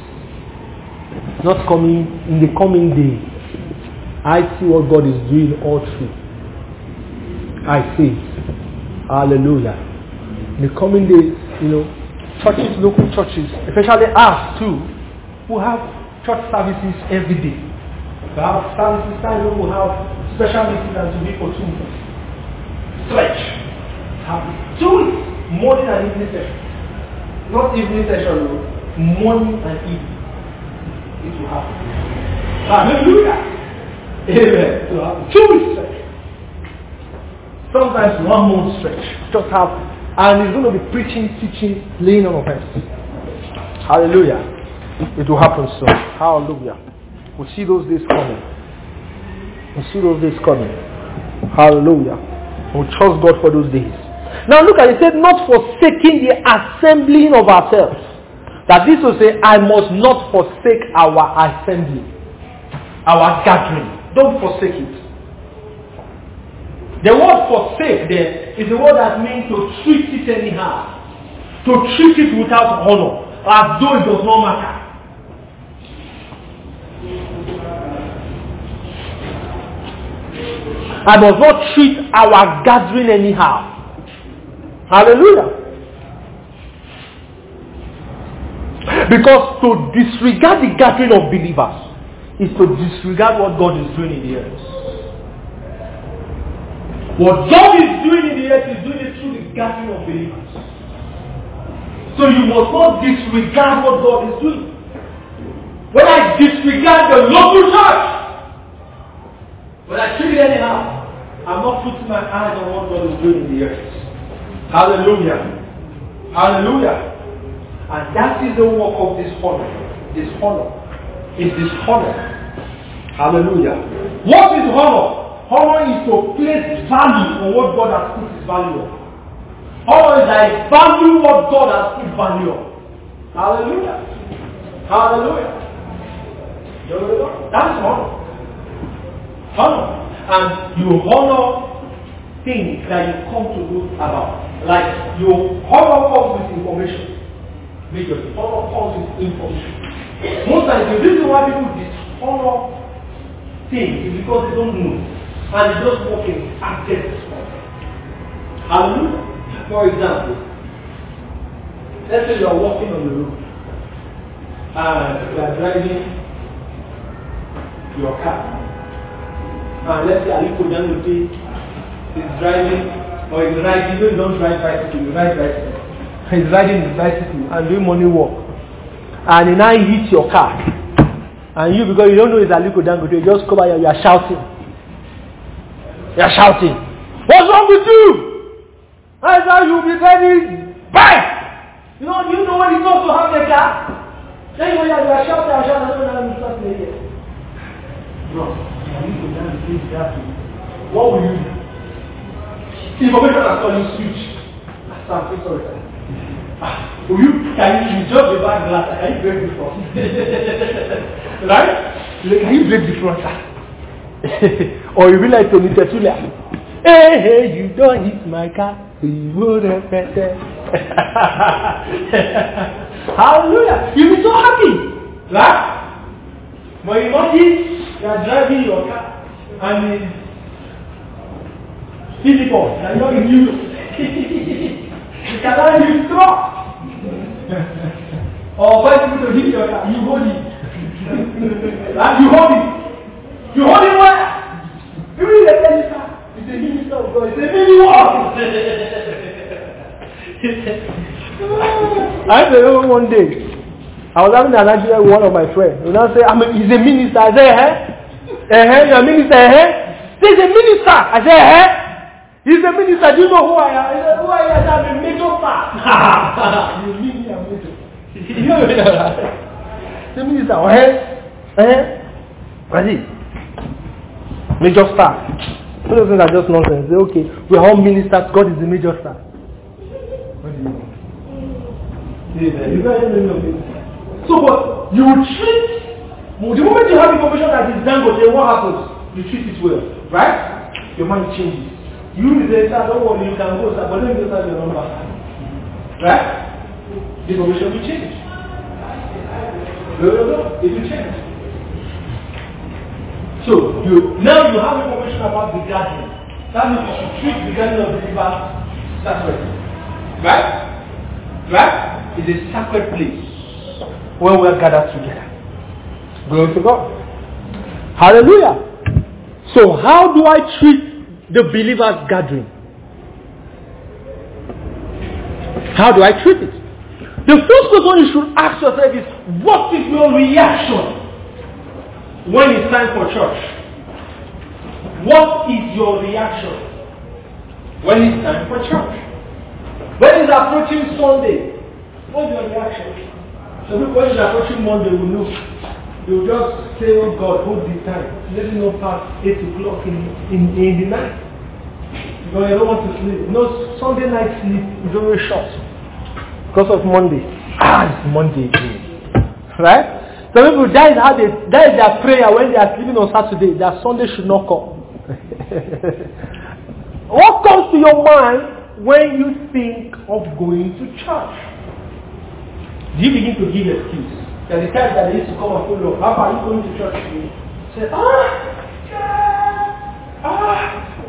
Not coming, in the coming days. I see what God is doing all through. I see. Hallelujah. In the coming days, you know, churches, local churches, especially us too, who have church services every day. We have services time, we have special meetings and to be for two weeks. Stretch. Have two weeks, morning and evening session. Not evening session, no. Morning and evening. It will happen. Hallelujah. Amen. It will happen. Two weeks stretch. Sometimes one month stretch. Just have, and he's going to be preaching, teaching, laying on of hands. Hallelujah. It will happen soon. Hallelujah. We'll see those days coming. We'll see those days coming. Hallelujah. We'll trust God for those days. Now look at it. It said, not forsaking the assembling of ourselves. That this will say, I must not forsake our assembly. Our gathering. Don't forsake it. The word forsake there is a word that means to treat it anyhow. To treat it without honor. As though it does not matter. I must not treat our gathering anyhow. Hallelujah. Because to disregard the gathering of believers is to disregard what God is doing in the earth. What God is doing in the earth is doing it through the gathering of believers. So you must not disregard what God is doing. When I disregard the local church, when I treat it anyhow, I'm not putting my eyes on what God is doing in the earth. Hallelujah. Hallelujah. And that is the work of this honor. This honor is this honor. Hallelujah. What is honor? Honor is to place value on what God has put his value on. Honor is like value what God has put value on. Hallelujah. Hallelujah. That's honor. Honor. And you honor things that you come to know about. Like your honor comes with information. Because honor comes with information. Most times the reason why people dishonor things is because they don't know. And they just walk in against God. Hallelujah. For example, let's say you are walking on the road and you are driving your car. And let's say Aliko Dangote is driving, or is riding, you don't drive bicycle, you ride bicycle. He's riding his bicycle and doing morning walk. And he now hits your car. And you, because you don't know it's Aliko Dangote, you just come out and you are shouting. You are shouting. What's wrong with you? I thought you'll be driving bike. You know, you know when you talk to have a car? Then you are shouting and shouting, I don't know how to start here. No. What will you do? Information has told you switch. I'm so sorry. Ah, will you, can you, you just the back glass, can you break the front? Right? Can you break the front? Or you be like Tony Tetula. Hey, hey, you don't hit my car. You wouldn't better. Hallelujah. You'll be so happy. Right? But imagine you are driving your car and it's physical. And you're in you. You cannot use truck. Or five people to hit your car. You hold it. And you hold it. You hold it where? You read the minister. It's a minister of God. It's a mini walk. I remember one day, I was having an argument with one of my friends. You know, say, I'm a, he's a minister. I say, eh? Eh? You're a minister, eh? He's a minister. I say, eh? He's a minister. Do you know who I am? He said, who I am? I'm a major star. You mean me, I'm major. You know that? The minister, eh? Eh? What is it? Major star. So those things are just nonsense. Say, okay, we are all ministers, God is the major star. What do you mean? You can't hear me. So but you will treat, the moment you have information that is Dangote, what happens? You treat it well, right? Your mind changes. You will say, sir, don't worry, you can go, sir, but let me just have your number. Right? The information will change. No, no, no, it will change. So, you, now you have information about the garden. That means you should treat the garden of the river sacred. Right? Right? It's a sacred place where we are gathered together. Glory to God. Hallelujah. So, how do I treat the believers' gathering? How do I treat it? The first question you should ask yourself is, what is your reaction when it's time for church? What is your reaction when it's time for church? When it's approaching Sunday, what's your reaction? So when it's approaching Monday, we know. You just say, oh God, hold the time. Let it not pass eight o'clock in, in, in the night. Because you don't want to sleep. You know, Sunday night sleep is always short. Because of Monday. Ah, it's Monday again. Right? Some people, that is how they, that is their prayer when they are sleeping on Saturday, that Sunday should not come. What comes to your mind when you think of going to church? Do you begin to give excuse? There's a time that they used to come and follow. How are you going to church today? Say, ah, ah,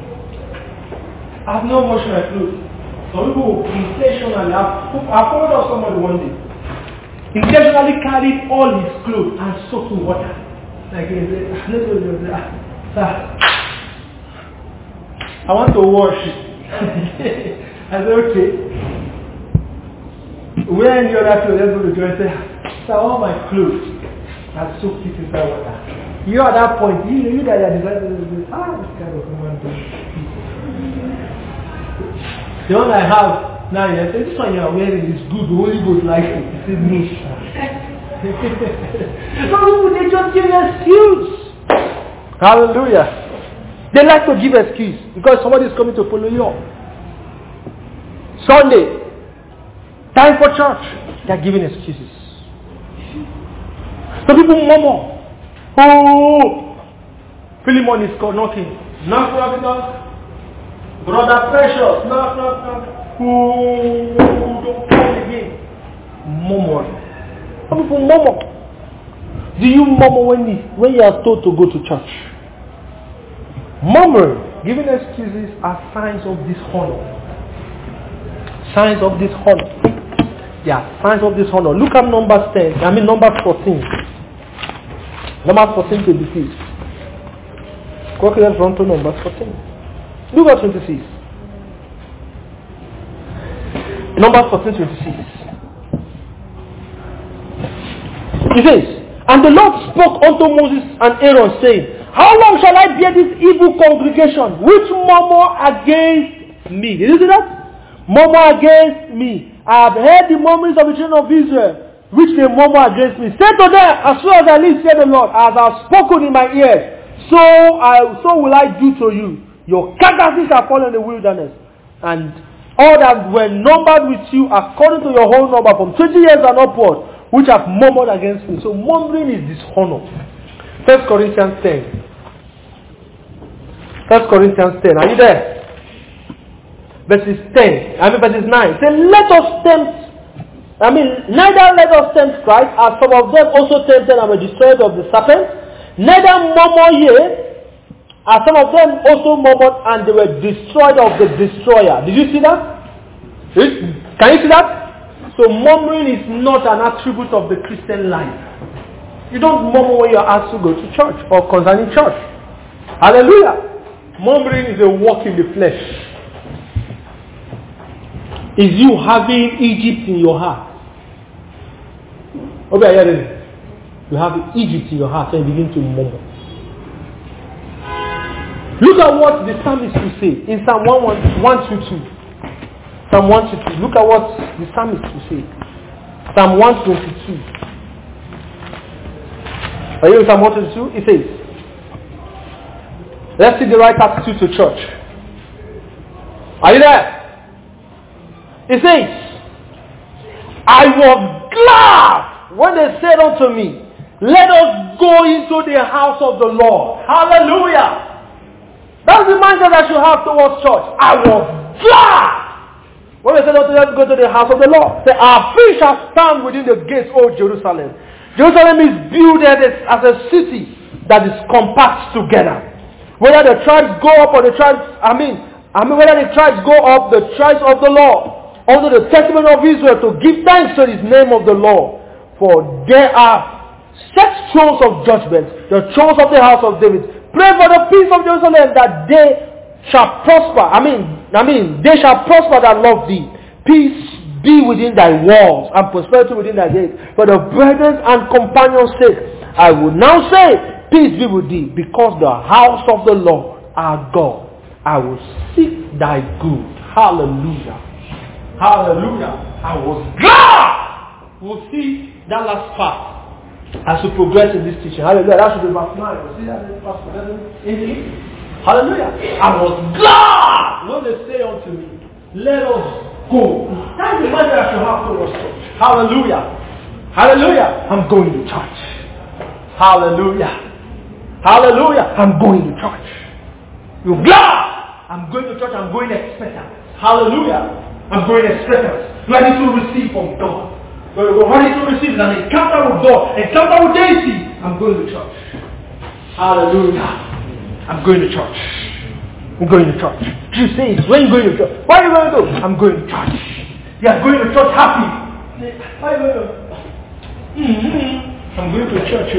I have not washed my clothes. Some people intentionally, I've followed up somebody one day, intentionally carried all his clothes and soaked in water. Like he said, let's go to the sir, I want to wash it. I said, okay. When you're at your let's go to church, I said, sir, all my clothes, I soaked it inside water. You at that point, you you guys are deciding, ah, this kind of human being. The one I have now, I say, this one you are wearing is good, the Holy Ghost likes it. It's a niche. Some people, they just give an excuse. Hallelujah. They like to give excuse because somebody is coming to follow you up. Sunday, time for church. They are giving excuses. Some people murmur. Oh, Philemon is knocking. Knock, knock, knock. Brother Precious, knock, knock, knock. Oh, don't come again. Murmur. Some people murmur. Do you murmur when you, when you are told to go to church? Murmuring, giving excuses are signs of dishonor. Signs of dishonor. Yeah, signs of dishonor. Look at Numbers ten. I mean Numbers fourteen. Numbers fourteen twenty-six. Quickly, let's run to Numbers fourteen. Look at twenty-six. Numbers fourteen twenty-six. It says, and the Lord spoke unto Moses and Aaron, saying, how long shall I bear this evil congregation which murmur against me? Did you see that? Murmur against me. I have heard the murmurings of the children of Israel, which they murmur against me. Say to them, as soon as I live, said the Lord, as I have spoken in my ears, so I so will I do to you. Your carcasses shall fall in the wilderness, and all that were numbered with you according to your whole number from twenty years and upward, which have murmured against me. So murmuring is dishonor. First Corinthians ten. First Corinthians ten. Are you there? Verses ten. I mean verses nine. Say, let us tempt. I mean, neither let us tempt Christ, as some of them also tempted and were destroyed of the serpent. Neither murmur ye, as some of them also murmured and they were destroyed of the destroyer. Did you see that? Can you see that? So murmuring is not an attribute of the Christian life. You don't murmur when you are asked to go to church or concerning church. Hallelujah. Murmuring is a walk in the flesh. Is you having Egypt in your heart. Okay, you have Egypt in your heart and you begin to murmur. Look at what the psalmist will say in Psalm one twenty-two. Psalm one twenty-two. Look at what the psalmist will say. Psalm one twenty-two. Are you in Psalm one twenty-two? It says, Let's see the right attitude to church. Are you there? It says, I was glad when they said unto me, let us go into the house of the Lord. Hallelujah. That's the mindset I should have towards church. I was glad when they said unto me, let us go to the house of the Lord. Say, our feet shall stand within the gates, O Jerusalem. Jerusalem is built as a city that is compact together. Whether the tribes go up or the tribes, I mean, I mean whether the tribes go up, the tribes of the Lord, under the testament of Israel, to give thanks to his name of the Lord. For there are set thrones of judgment, the thrones of the house of David. Pray for the peace of Jerusalem, that they shall prosper. I mean, I mean, they shall prosper that love thee. Peace be within thy walls, and prosperity within thy gates. For the brethren and companions' sake, I will now say, peace be with thee, because the house of the Lord our God, I will seek thy good. Hallelujah. Hallelujah. I was glad. We'll see that last part as we progress in this teaching. Hallelujah. That should be verse nine. We'll see that in verse eleven. Hallelujah. I was glad when they say unto me, let us go. That's the matter I should have towards church. Hallelujah. Hallelujah. I'm going to church. Hallelujah. Hallelujah. I'm going to church. You're glad. I'm going to church. I'm going expectant. Hallelujah. I'm going expectant. Ready to receive from God. Ready to receive an encounter with God. Encounter with deity. I'm going to church. Hallelujah. I'm going to church. I'm going to church. You say, when are you going to church? Why are you going to go? I'm going to church. You are going to church happy. Why are you going to go? Mm-hmm. I'm going to church.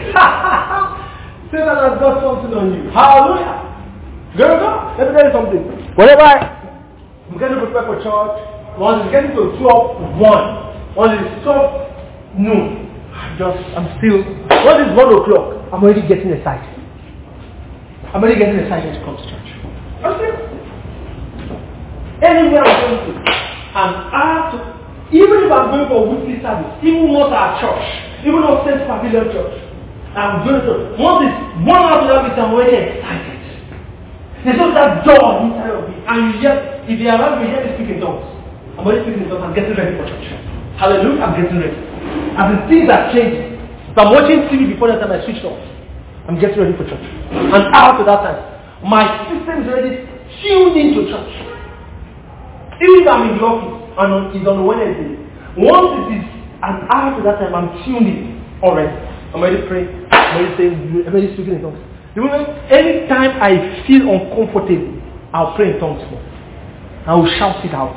Satan has got something on you. Hallelujah. Girl, go. Let me tell you something. Whenever I'm getting prepared for church, once it's getting to twelve one, once it's twelve noon, I just, I'm still, once it's one o'clock, I'm already getting excited. I'm already getting excited to come to church. I'm still. Anywhere I'm going to, and I have to, even if I'm going for a weekly service, even not our church, even not Saint Pavilion Church, I'm going to, once it's one hour to that, I'm already excited. There's just that joy inside of me. And yet, if you are around me, you hear me speak in tongues. I'm already speaking in tongues. I'm getting ready for church. Hallelujah. I'm getting ready. As the things are changing. If I'm watching T V before the time I switch off, I'm getting ready for church. And after that time, my system is already tuned into church. Even if I'm in the office and it's on a Wednesday, once it is an hour to that time, I'm tuned in already. I'm already praying. I'm already saying, I'm already speaking in tongues. Anytime I feel uncomfortable, I'll pray in tongues more. I will shout it out.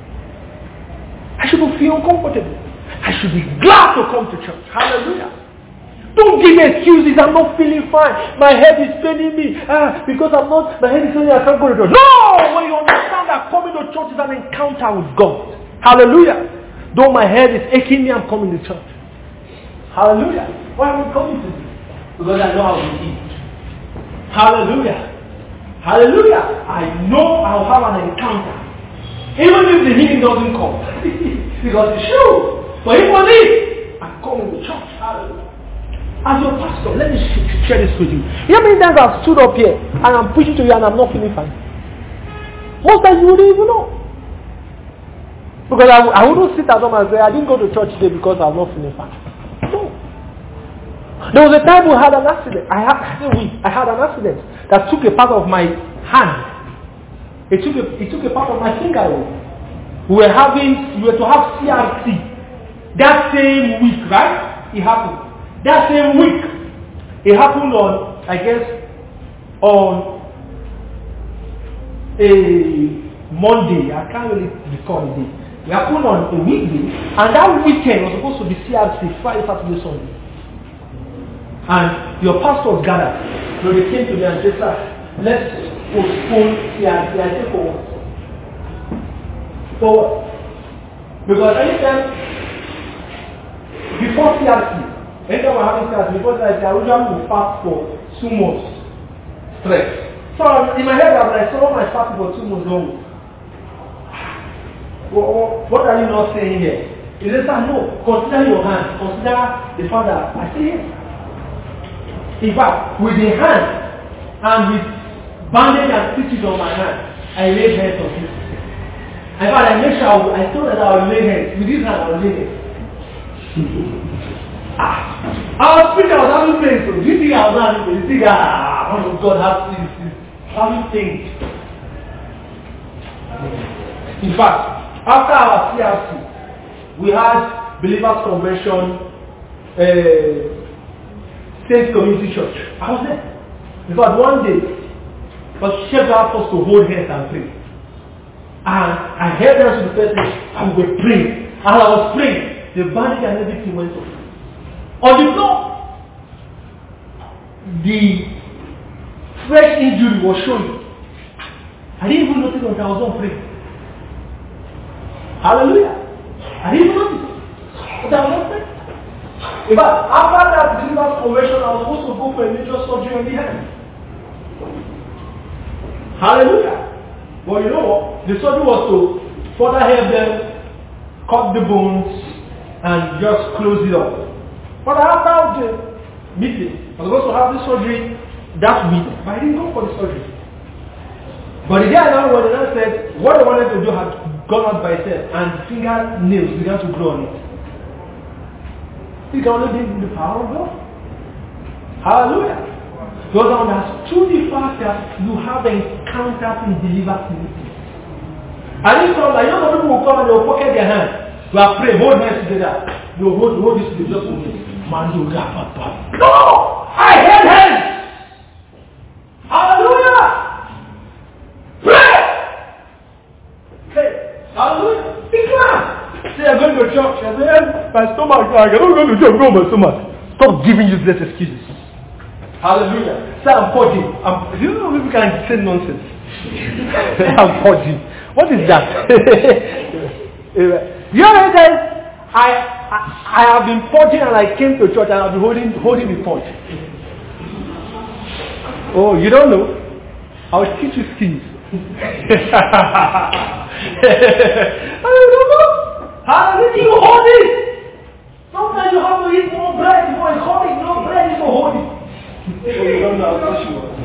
I shouldn't feel uncomfortable. I should be glad to come to church. Hallelujah. Don't give me excuses. I'm not feeling fine. My head is paining me. Ah, because I'm not, my head is paining me, I can't go to church. No! When you understand that coming to church is an encounter with God. Hallelujah. Though my head is aching me, I'm coming to church. Hallelujah. Why am I coming to this? Because I know how to eat. Hallelujah. Hallelujah. I know I'll have an encounter. Even if the healing doesn't come. Because it's true. But if for me, I'm coming to church. Hallelujah. As your pastor, let me share this with you. You know how many times I've stood up here and I'm preaching to you and I'm not feeling fine? Most times you wouldn't even know. Because I, I wouldn't sit at home and say, I didn't go to church today because I'm not feeling fine. No. There was a time we had an accident. I had, I had an accident that took a part of my hand. It took a, it took a part of my finger. We were having, we were to have C R T. That same week, right? It happened. That same week, it happened on, I guess, on a Monday. I can't really recall the day. It happened on a weekday, and that weekend was supposed to be C R T, Friday, Saturday, Sunday. And your pastors gathered. So they came to me and said, sir, let's postpone C R T. I said, for what? For what? Because anytime, before C R T, anytime we're having C R T, before C R T, I usually will fast for two months. Stress. So in my head, I was like, so am I fasting for two months long? What are you not saying here? He said, sir, no, consider your hand. Consider the Father. I say, yes. In fact, with the hand and with bandage and stitches on my hand. I laid hands on him. In fact, I made sure I, would, I told that I would lay hands. With this hand, I would lay hands. ah, I was speaking, I was having pain. So, do you think I was having pain? You think, ah, oh God, has this, this, having pain. In fact, after our C R C, we had Believers Convention, uh, Saints Community Church. I was there. In fact, one day, but Chef asked us to hold hands and pray. And I held hands to the person and we were praying. As I was praying, the bandage and everything went off. On the floor, the fresh injury was showing. I didn't even notice until I was on praying. Hallelujah. I didn't even notice until I was on praying. In fact, after that Believers Convention, I was supposed to go for a major surgery on the hand. Hallelujah. But you know what? The surgery was to further help them cut the bones and just close it up. But after the meeting, I was supposed to have the surgery that week, but I didn't go for the surgery. But the day I now went and I said, what I wanted to do had gone out by itself, and fingernails began to grow on it. It can only be the power of God. Hallelujah. Because I understood the fact that you have encounters in believers' meetings. And it's not like, you know, people will come and they will pocket their hands. You are praying, hold hands together. You hold, hold this to just hold it. Man, you got papa. No! I held hands! Hallelujah! Pray! Pray! Hallelujah! Declare! Say, I'm going to church. I say, my stomach, I don't go to church, go my stomach. Stop giving useless excuses. Hallelujah. Say, I'm purging. I'm, you know people can say nonsense. I'm purging. What is that? You know, guys, I, I I have been purging and I came to church and I've been holding holding the purge. Oh, you don't know? I'll teach you skills. I don't know. How did you hold it? Sometimes you have to eat more bread before it's holding. No bread is for holding. Oh, you don't know how much you want.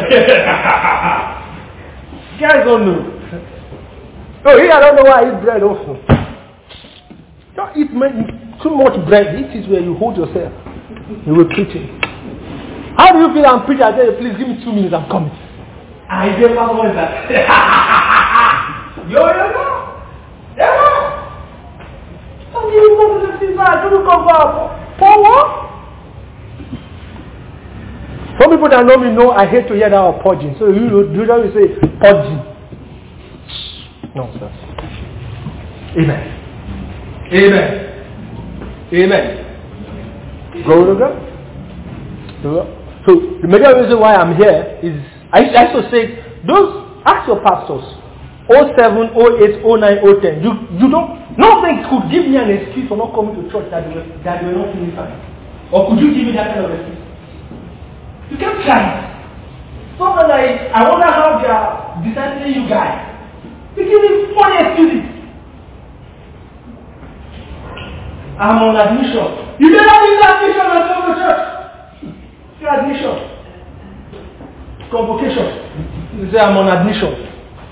You guys don't know. Oh, here I don't know why I eat bread also. Don't eat too much bread. Eat is where you hold yourself. You were preaching. How do you feel I'm preaching? I tell you, please give me two minutes, I'm coming. I never was that. Yo, yo, yo. Yeah. Some people come to the season, I don't come back. For what? Some people that know me know I hate to hear that word purging. So you usually say purging. No, sir. Amen. Amen. Amen. Go to God. So the major reason why I'm here is I used to say, those ask your pastors oh seven, oh eight, oh nine, oh ten. You you don't nothing could give me an excuse for not coming to church that they were, that they were not feeling fine. Or could you give me that kind of excuse? You can't try it. Something like I wonder how they are discipling you guys. You give me funny excuses. I'm on admission. You never need admission and come to church. Your admission. Convocation. You say I'm on admission.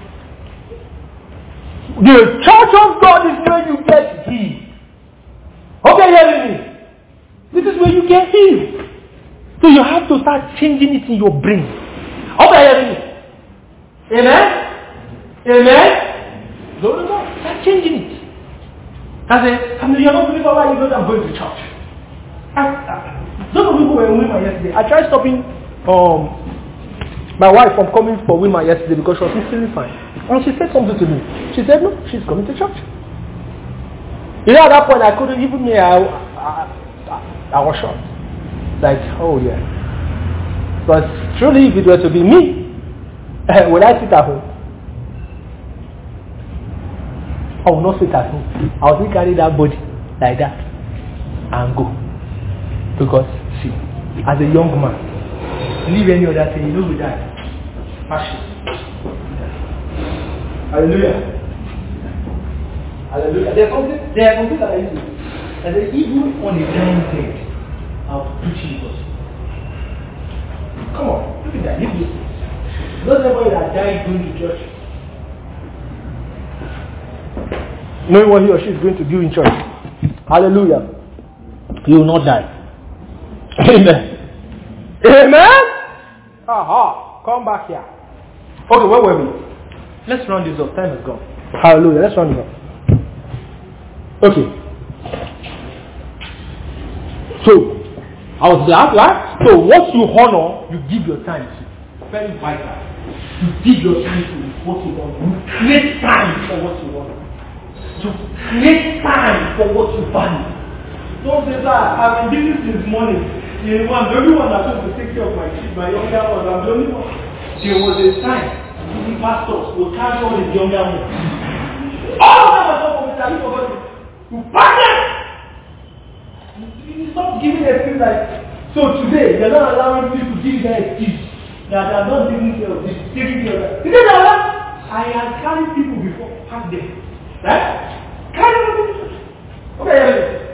The church of God is where you get healed. Okay, hearing me? This is where you get healed. So you have to start changing it in your brain. Okay, hearing me? Amen? Amen? Glory to God. Start changing it. I say, I mean, you're not believing why you know that I'm going to church. I, I, some of people were in women yesterday. I tried stopping um, my wife from coming for women yesterday because she was feeling fine. And she said something to me. She said, no, she's coming to church. You know, at that point, I couldn't even me. I, I, I, I was shocked. Like, oh yeah. But truly, if it were to be me, would I sit at home? I will not sit at home. I will carry that body like that and go. Because, see, as a young man, leave any other thing, you know we die. Passion. Hallelujah. Hallelujah. There's something, there's something that I used to do. And then even on a dying bed, I'll preach the gospel. Come on, look at that. Leave this. Not everybody that died going to church. Knowing what he or she is going to do in church. Hallelujah. You will not die. Amen. Amen. Aha. Come back here. Okay, where were we? Let's round this up. Time is gone. Hallelujah. Let's round this up. Okay. So, I was glad, right? So, what you honor, you give your time to. Very vital. You give your time to what you want. You create time for what you want. You create time for what you value. Don't say that. I've been doing this since morning. You know, I'm the only one that's supposed to take care of my kids, my younger ones. I'm the only one. There was a time the pastors will carry all the younger ones. All of them are so committed. You forgot it. You pack them. You stop giving excuse like. So today, they're not allowing people to give their excuse that they are not taking care of this, taking care of that. You know what? I have carried people before, pack them. Right? Carry them. Okay,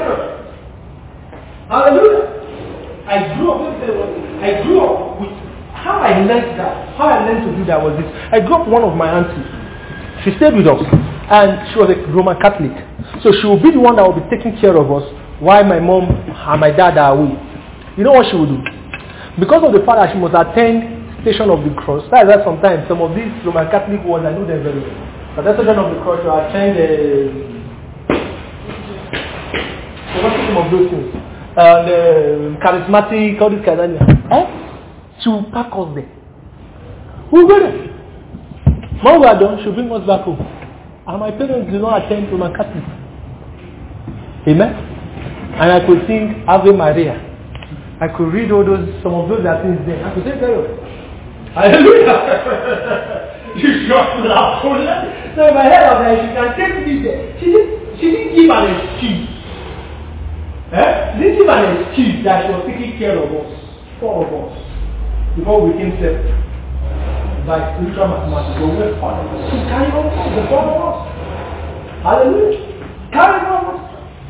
hallelujah. I grew up, let me tell you what, I grew up with, how I learned that, how I learned to do that was this. I grew up with one of my aunties. She stayed with us, and she was a Roman Catholic. So she will be the one that will be taking care of us while my mom and my dad are away. You know what she will do? Because of the fact that she must attend Station of the Cross, that is that sometimes some of these Roman Catholic ones, I know them very well. But that Station of the Cross, you attend the... What's some of those things? Uh, the charismatic, all this kind of thing. Eh? She will pack us there. We'll go there. When we are done, she'll bring us back home. And my parents did not attend Roman Catholic. Amen? And I could sing Ave Maria. I could read all those, some of those that things there. I could say, hallelujah! You shot me out. So in my head, I was like, she can take me there. She didn't, she didn't give an excuse. Eh? She didn't give an excuse that she was taking care of us, four of us, before we became seven. By spiritual mathematics, but we're part of us. She carried on us, the four of us. Hallelujah! Carried on us.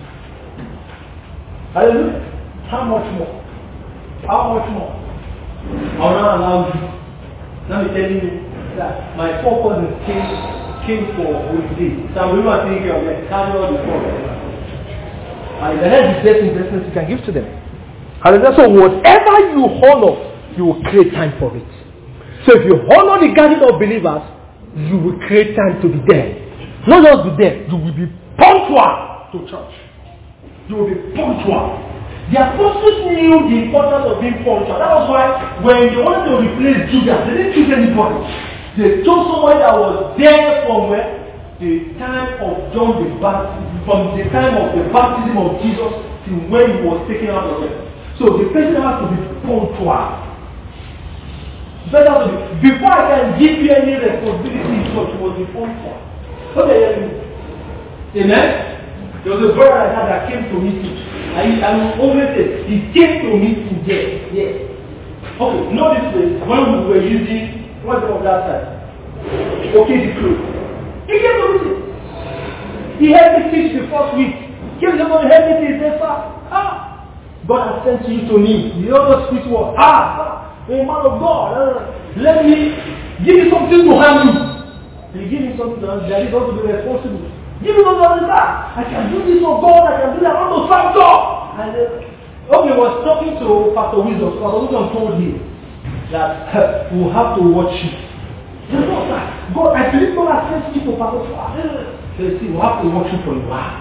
Hallelujah! How much more? How much more? I will not allow you. Let me tell you that my four cousins came, came for holiday. So we were thinking of them, carry all the four. And if they have the best investments you can give to them. Hallelujah. So whatever you honor, you will create time for it. So if you honor the gathering of believers, you will create time to be there. Not just be there, you will be punctual to church. You will be punctual. The apostles knew the importance of being punctual. That was why when they wanted to replace Judas, they didn't choose anybody. They chose someone that was there from where? The time of John the Baptist, from the time of the baptism of Jesus to when he was taken out of it. So the person has to be punctual. Better to be, before I can give you any responsibility in church, you must be punctual. Okay, amen? There was a brother like that that came to meet me. I, I will always say, he came to meet me there. Yes. Okay, know this place, when we were using, what's the name of that time? Okay, the clothes. He came to meet me. He helped me teach the first week. He came to me, help me teach this far. Ah! God has sent you to me. The other speech was, ah! A man of God, uh, let me give you something to handle. He give me something to handle. That is also be responsible. Give me something that I can do this for God. I can do that. I want to serve God. And uh, okay, was talking to Pastor Wisdom. Pastor Wisdom told him that uh, we will have to watch you. He said, no, sir. God, I believe God has sent you to Pastor. So you see, we will have to watch you for a while.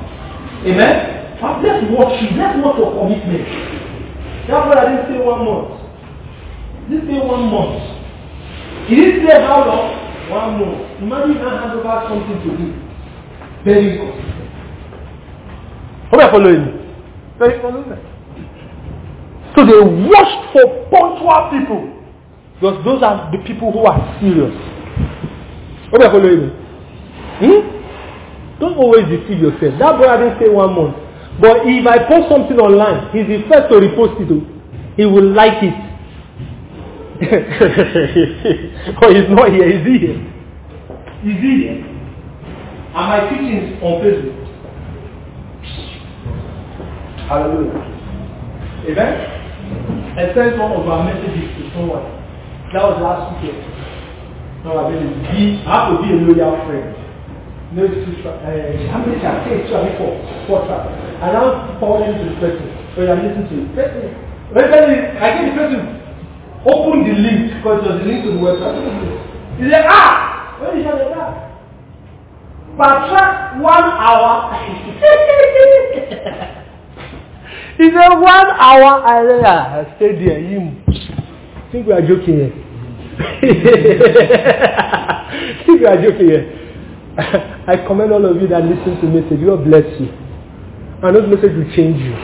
Amen. But let's watch you. Let's watch your commitment. That's why I didn't say one month. This say one month. He didn't say how long? One month. Imagine you can hand over something to him. Very consistent. Hope you are following me. Very consistent. So they watched for punctual people. Because those are the people who are serious. Hope you are following me. Hmm? Don't always deceive yourself. That brother didn't say one month. But if I post something online, he's the first to repost it. He will like it. Oh, he's not here. Is he here? Is he here? And my teachings on Facebook. Hallelujah. Amen? I sent one of our messages to someone. That was last weekend. No, I mean, be, I have to be a loyal friend. No, uh, how many times? Say two, I mean four. Four times. And now forward to the person. When I listen to it. Person, when I get the person open the link, because it was the link to the website. He said, ah! When is that? Backtrack one hour. He said one hour. I said, ah, I stayed there. You I think we are joking here. I think we are joking here. I commend all of you that listen to message. God bless you. And those message will change you.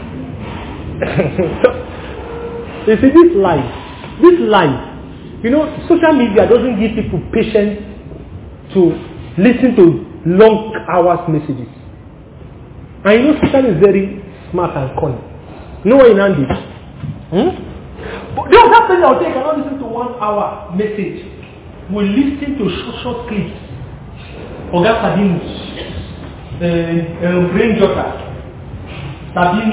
You see, this life, this life, you know, social media doesn't give people patience to listen to long hours messages. And you know, Satan is very smart and cunning. You know what in Andy? Hmm? But the other thing I'll take, I cannot listen to one hour message. We listen to short, short clips. Oga Sabinus, uh, uh, Brain Joker, Sabine,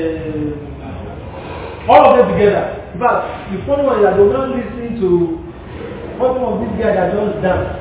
uh, all of them together. But the funny one is that they will not listen to one of these guys that just dance.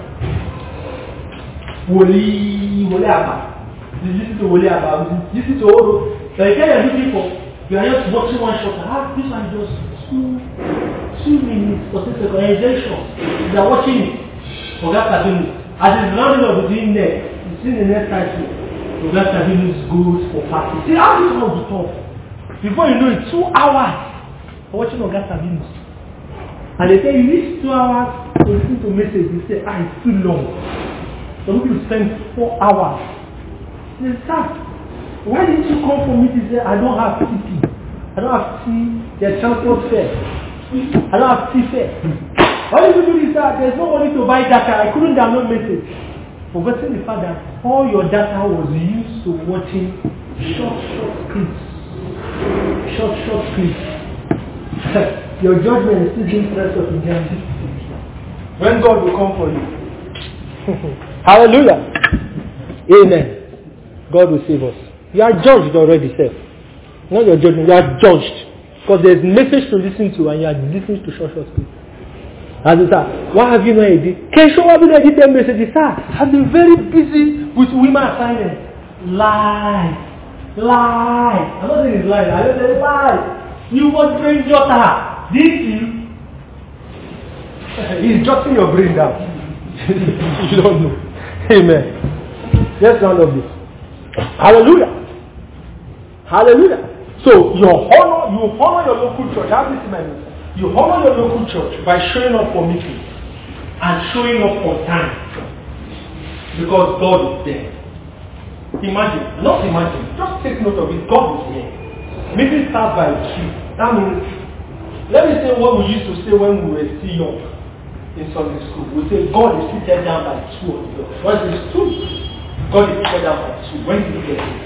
Woli, Woli Abba. You listen to Woli Abba, you listen to all those. The guy you're looking for, you are just watching one shot. Ah, this one just two, two minutes or six seconds. Enjoy. You are watching it. Oga Sabinus. As it's rounding up between there, you see the next title, Oga Sabinus goes for party. See how this one will talk. Before you know it, two hours for watching Oga Sabinus. And they say you need two hours to listen to message. You say, ah, it's too long. Some people spend four hours. They say, sir, why did you come for me to say I don't have T P? I don't have T, their transport fare. I don't have T fare. Why did you do this? Sir? There's no money to buy data. I couldn't download message. Forgetting the fact that all your data was used to watching short, short clips. Short, short clips. Your judgment is still being pressed up in Genesis. When God will come for you. Hallelujah. Amen. God will save us. You are judged already, sir. Not your judgment. You are judged. Because there's message to listen to and you are listening to short, short clips. As it is, why have you not edited? Can you show up in the edited message? Sir, I've been very busy with women assignments. Lie. Lie. I'm not saying it's lie. I don't say lie. You want brain jotter. Did you? He's jotting your brain down. You don't know. Amen. Let's round up this. Hallelujah. Hallelujah. So, your honor, you honor your local church. Have this in mind. You honor your local church by showing up for meetings and showing up on time because God is there. Imagine, not imagine, just take note of it. God is here. Meeting starts by three. That means, let me say what we used to say when we were still young in Sunday school. We say God is seated down by two of them. What is two? God is seated down by two. When did you get it?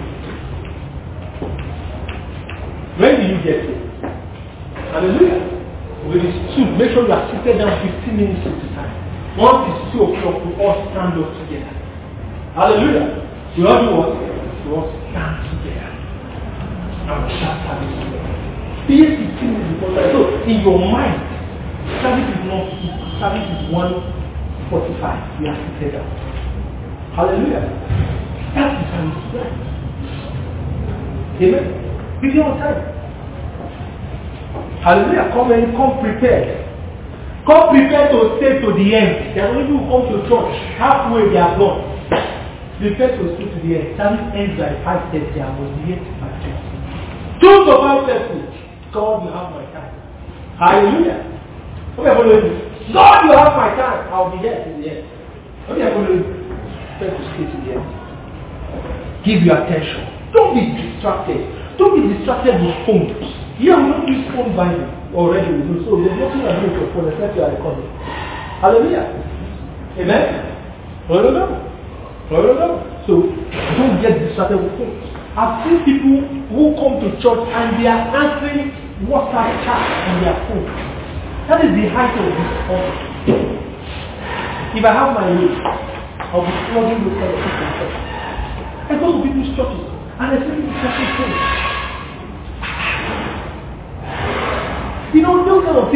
When did you get it? Hallelujah. With his two, make sure you are seated down fifteen minutes at a time. Once it's two o'clock, we all stand up together. Hallelujah. We all do what? We all stand together. And we start service together. fifteen minutes before that. So, in your mind, service is not two, service is one forty-five. We are seated down. Hallelujah. That's the service is right. Amen. Be on time. Hallelujah. Come and come prepared. Come prepared to stay to the end. There are people who come to church halfway they are gone. Prepare to stay to the end. Service ends by five thirty. I was here by ten. Two to five thirty. God, you have my time. Hallelujah. Okay, follow me. God, you have my time. I will be there to the end. Okay, follow me. Prepare to stay to the end. Give your attention. Don't be distracted. Don't be distracted with phones. You have not used phone binding already with you, so there's nothing I do with your phone except you are recording. Hallelujah. Amen. Hallelujah. Hallelujah. So don't get distracted with phones. I've seen people who come to church and they are answering WhatsApp chat on their phone. That is the height of this honor. If I have my way, I'll be flogging with other people in church. I go to people's churches and I see people touching phones. You know, those kind of things,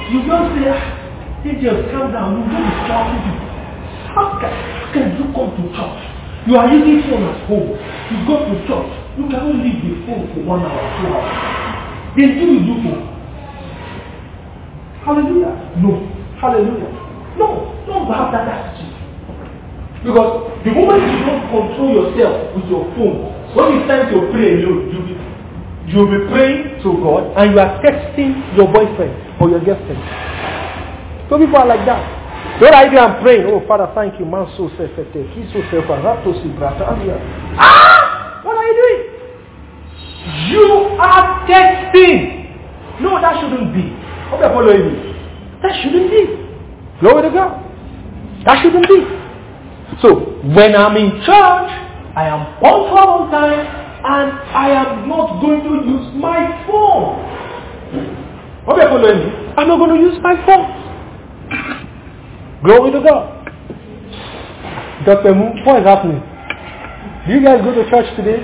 You just say, ah, angels, calm down. You don't be shouting people. How can, how can you come to church? You are using phone at home. You go to church. You cannot leave the phone for one hour, two hours. Then do you do for? Hallelujah. No. Hallelujah. No. Don't have that attitude. Because the moment you don't control yourself with your phone, when it's time to pray alone, you'll be, you'll be praying to God and you are texting your boyfriend or your girlfriend. So people are like that. When I am praying, oh Father, thank you, man, so self-effective. He's so self-effective. Ah! What are you doing? You are texting. No, that shouldn't be. Okay, following me. That shouldn't be. Glory to God. That shouldn't be. So, when I'm in church, I am punctual on time, and I am not going to use my phone. Okay, following me. I'm not going to use my phone. Glory to God. Doctor Mu, what is happening? Do you guys go to church today?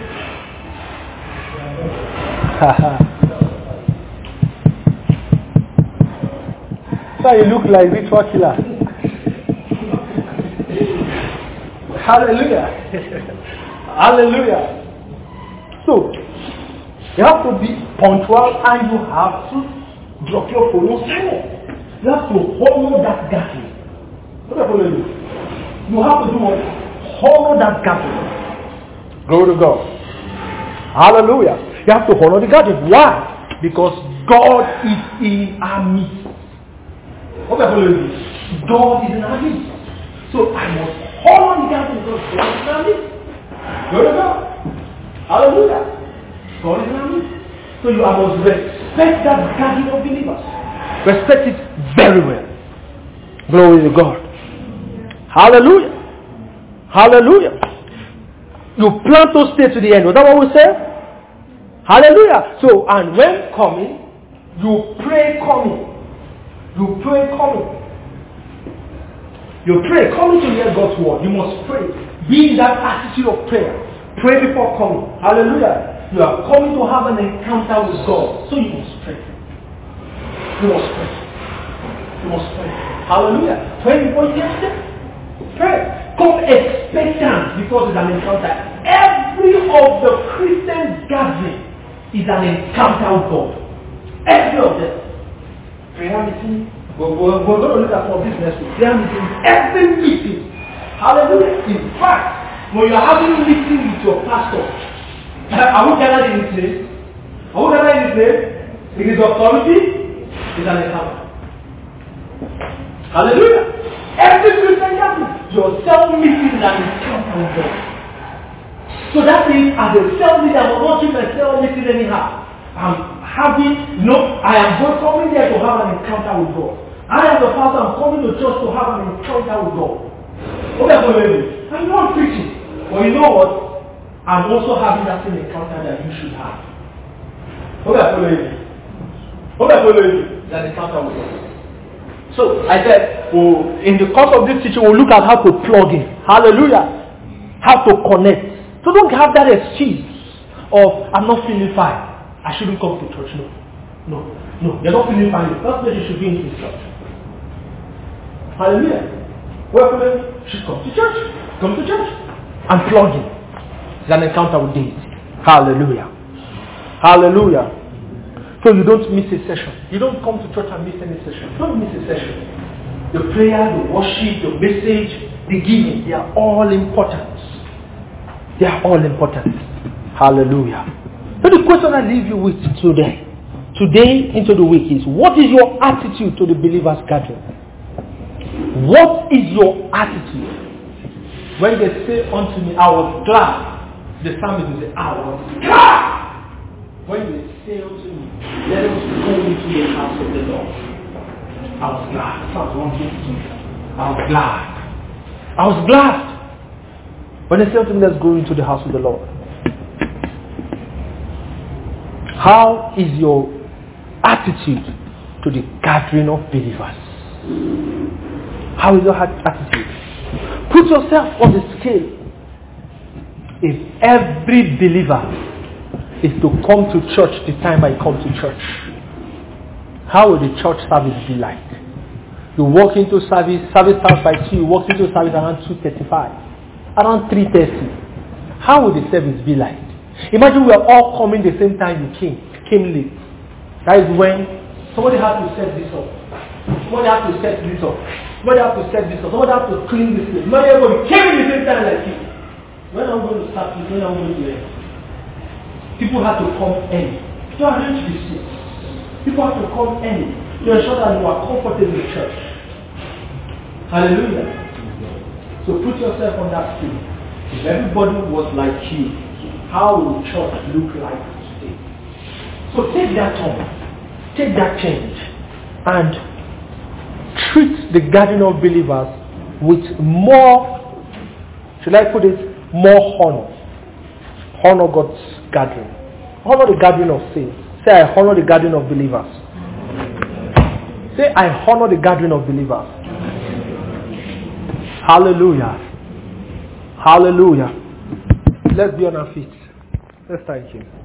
So you look like ritual killer. Hallelujah. Hallelujah. So, you have to be punctual and you have to drop your phone on silent. You have to honor that gathering. You have to do what? Honor that gathering. Glory to God. Hallelujah. You have to honor the gathering. Why? Because God is in our midst. God is in our midst. So I must honor the gathering because God is in our midst. Glory to God. Hallelujah. God is in our midst. So you must respect that gathering of believers. Respect it very well. Glory to God. Hallelujah. Hallelujah. You plan to stay to the end. Was that what we said? Hallelujah. So, and when coming, you pray coming. You pray coming. You pray coming to hear God's word. You must pray. Be in that attitude of prayer. Pray before coming. Hallelujah. You are coming to have an encounter with God. So you must pray. You must pray. You must pray. Hallelujah. Pray before you get there. Pray. Come expectant because it's an encounter. Every of the Christian gathering is an encounter with God. Every of them. Prayer meeting. We're, we're, we're going to look at for business with prayer meeting. Every meeting. Hallelujah. In fact, when you're having a meeting with your pastor, are we gathered in this place? Are we gathered in this place? It is authority. It's an encounter. Hallelujah. Every Christian gathering, your self-meeting is an encounter with God. So that means as a self-meeting, I'm not watching my self-meeting anyhow. I'm having, no, I am going coming there to have an encounter with God. I am the pastor, I'm coming to church to have an encounter with God. Okay, for I'm not preaching. But you know what? I'm also having that same encounter that you should have. Okay, for Okay, for that encounter with God. So I said, oh, in the course of this teaching, we'll look at how to plug in. Hallelujah. How to connect. So don't have that excuse of, I'm not feeling fine. I shouldn't come to church. No. No. No. You're not feeling fine. That's where you should be in this church. Hallelujah. Welcome. You should come to church. Come to church. And plug in. It's an encounter with deity. Hallelujah. Hallelujah. So you don't miss a session. You don't come to church and miss any session. Don't miss a session. The prayer, the worship, the message, the giving, they are all important. They are all important. Hallelujah. So the question I leave you with today, today into the week is, what is your attitude to the believers gathering? What is your attitude? When they say unto me, I was glad, the psalmist will say, I was glad. When they say unto me, let us go into the house of the Lord. I was glad. Psalm one fifty-two. I was glad. I was glad. When they say unto me, let's go into the house of the Lord. How is your attitude to the gathering of believers? How is your attitude? Put yourself on the scale. If every believer is to come to church the time I come to church, How will the church service be like? You walk into service, service starts by two, you walk into service around two thirty-five, around three thirty. How will the service be like? Imagine we are all coming the same time you came, came late. That is when somebody has to set this up. Somebody has to set this up. Somebody has to set this up. Somebody has to clean this place. Not everybody came in the same time like you. When are we going to start this? When are we going to end? People have to come early. You arrange the seats. People have to come early to ensure that you are comfortable in the church. Hallelujah. So put yourself on that seat. If everybody was like you, how will church look like today? So take that time, take that change, and treat the gathering of believers with more, should I put it, more honor. Honor God's gathering. Honor the gathering of saints. Say, I honor the gathering of believers. Say, I honor the gathering of believers. Hallelujah. Hallelujah. Let's be on our feet. Let's thank Him.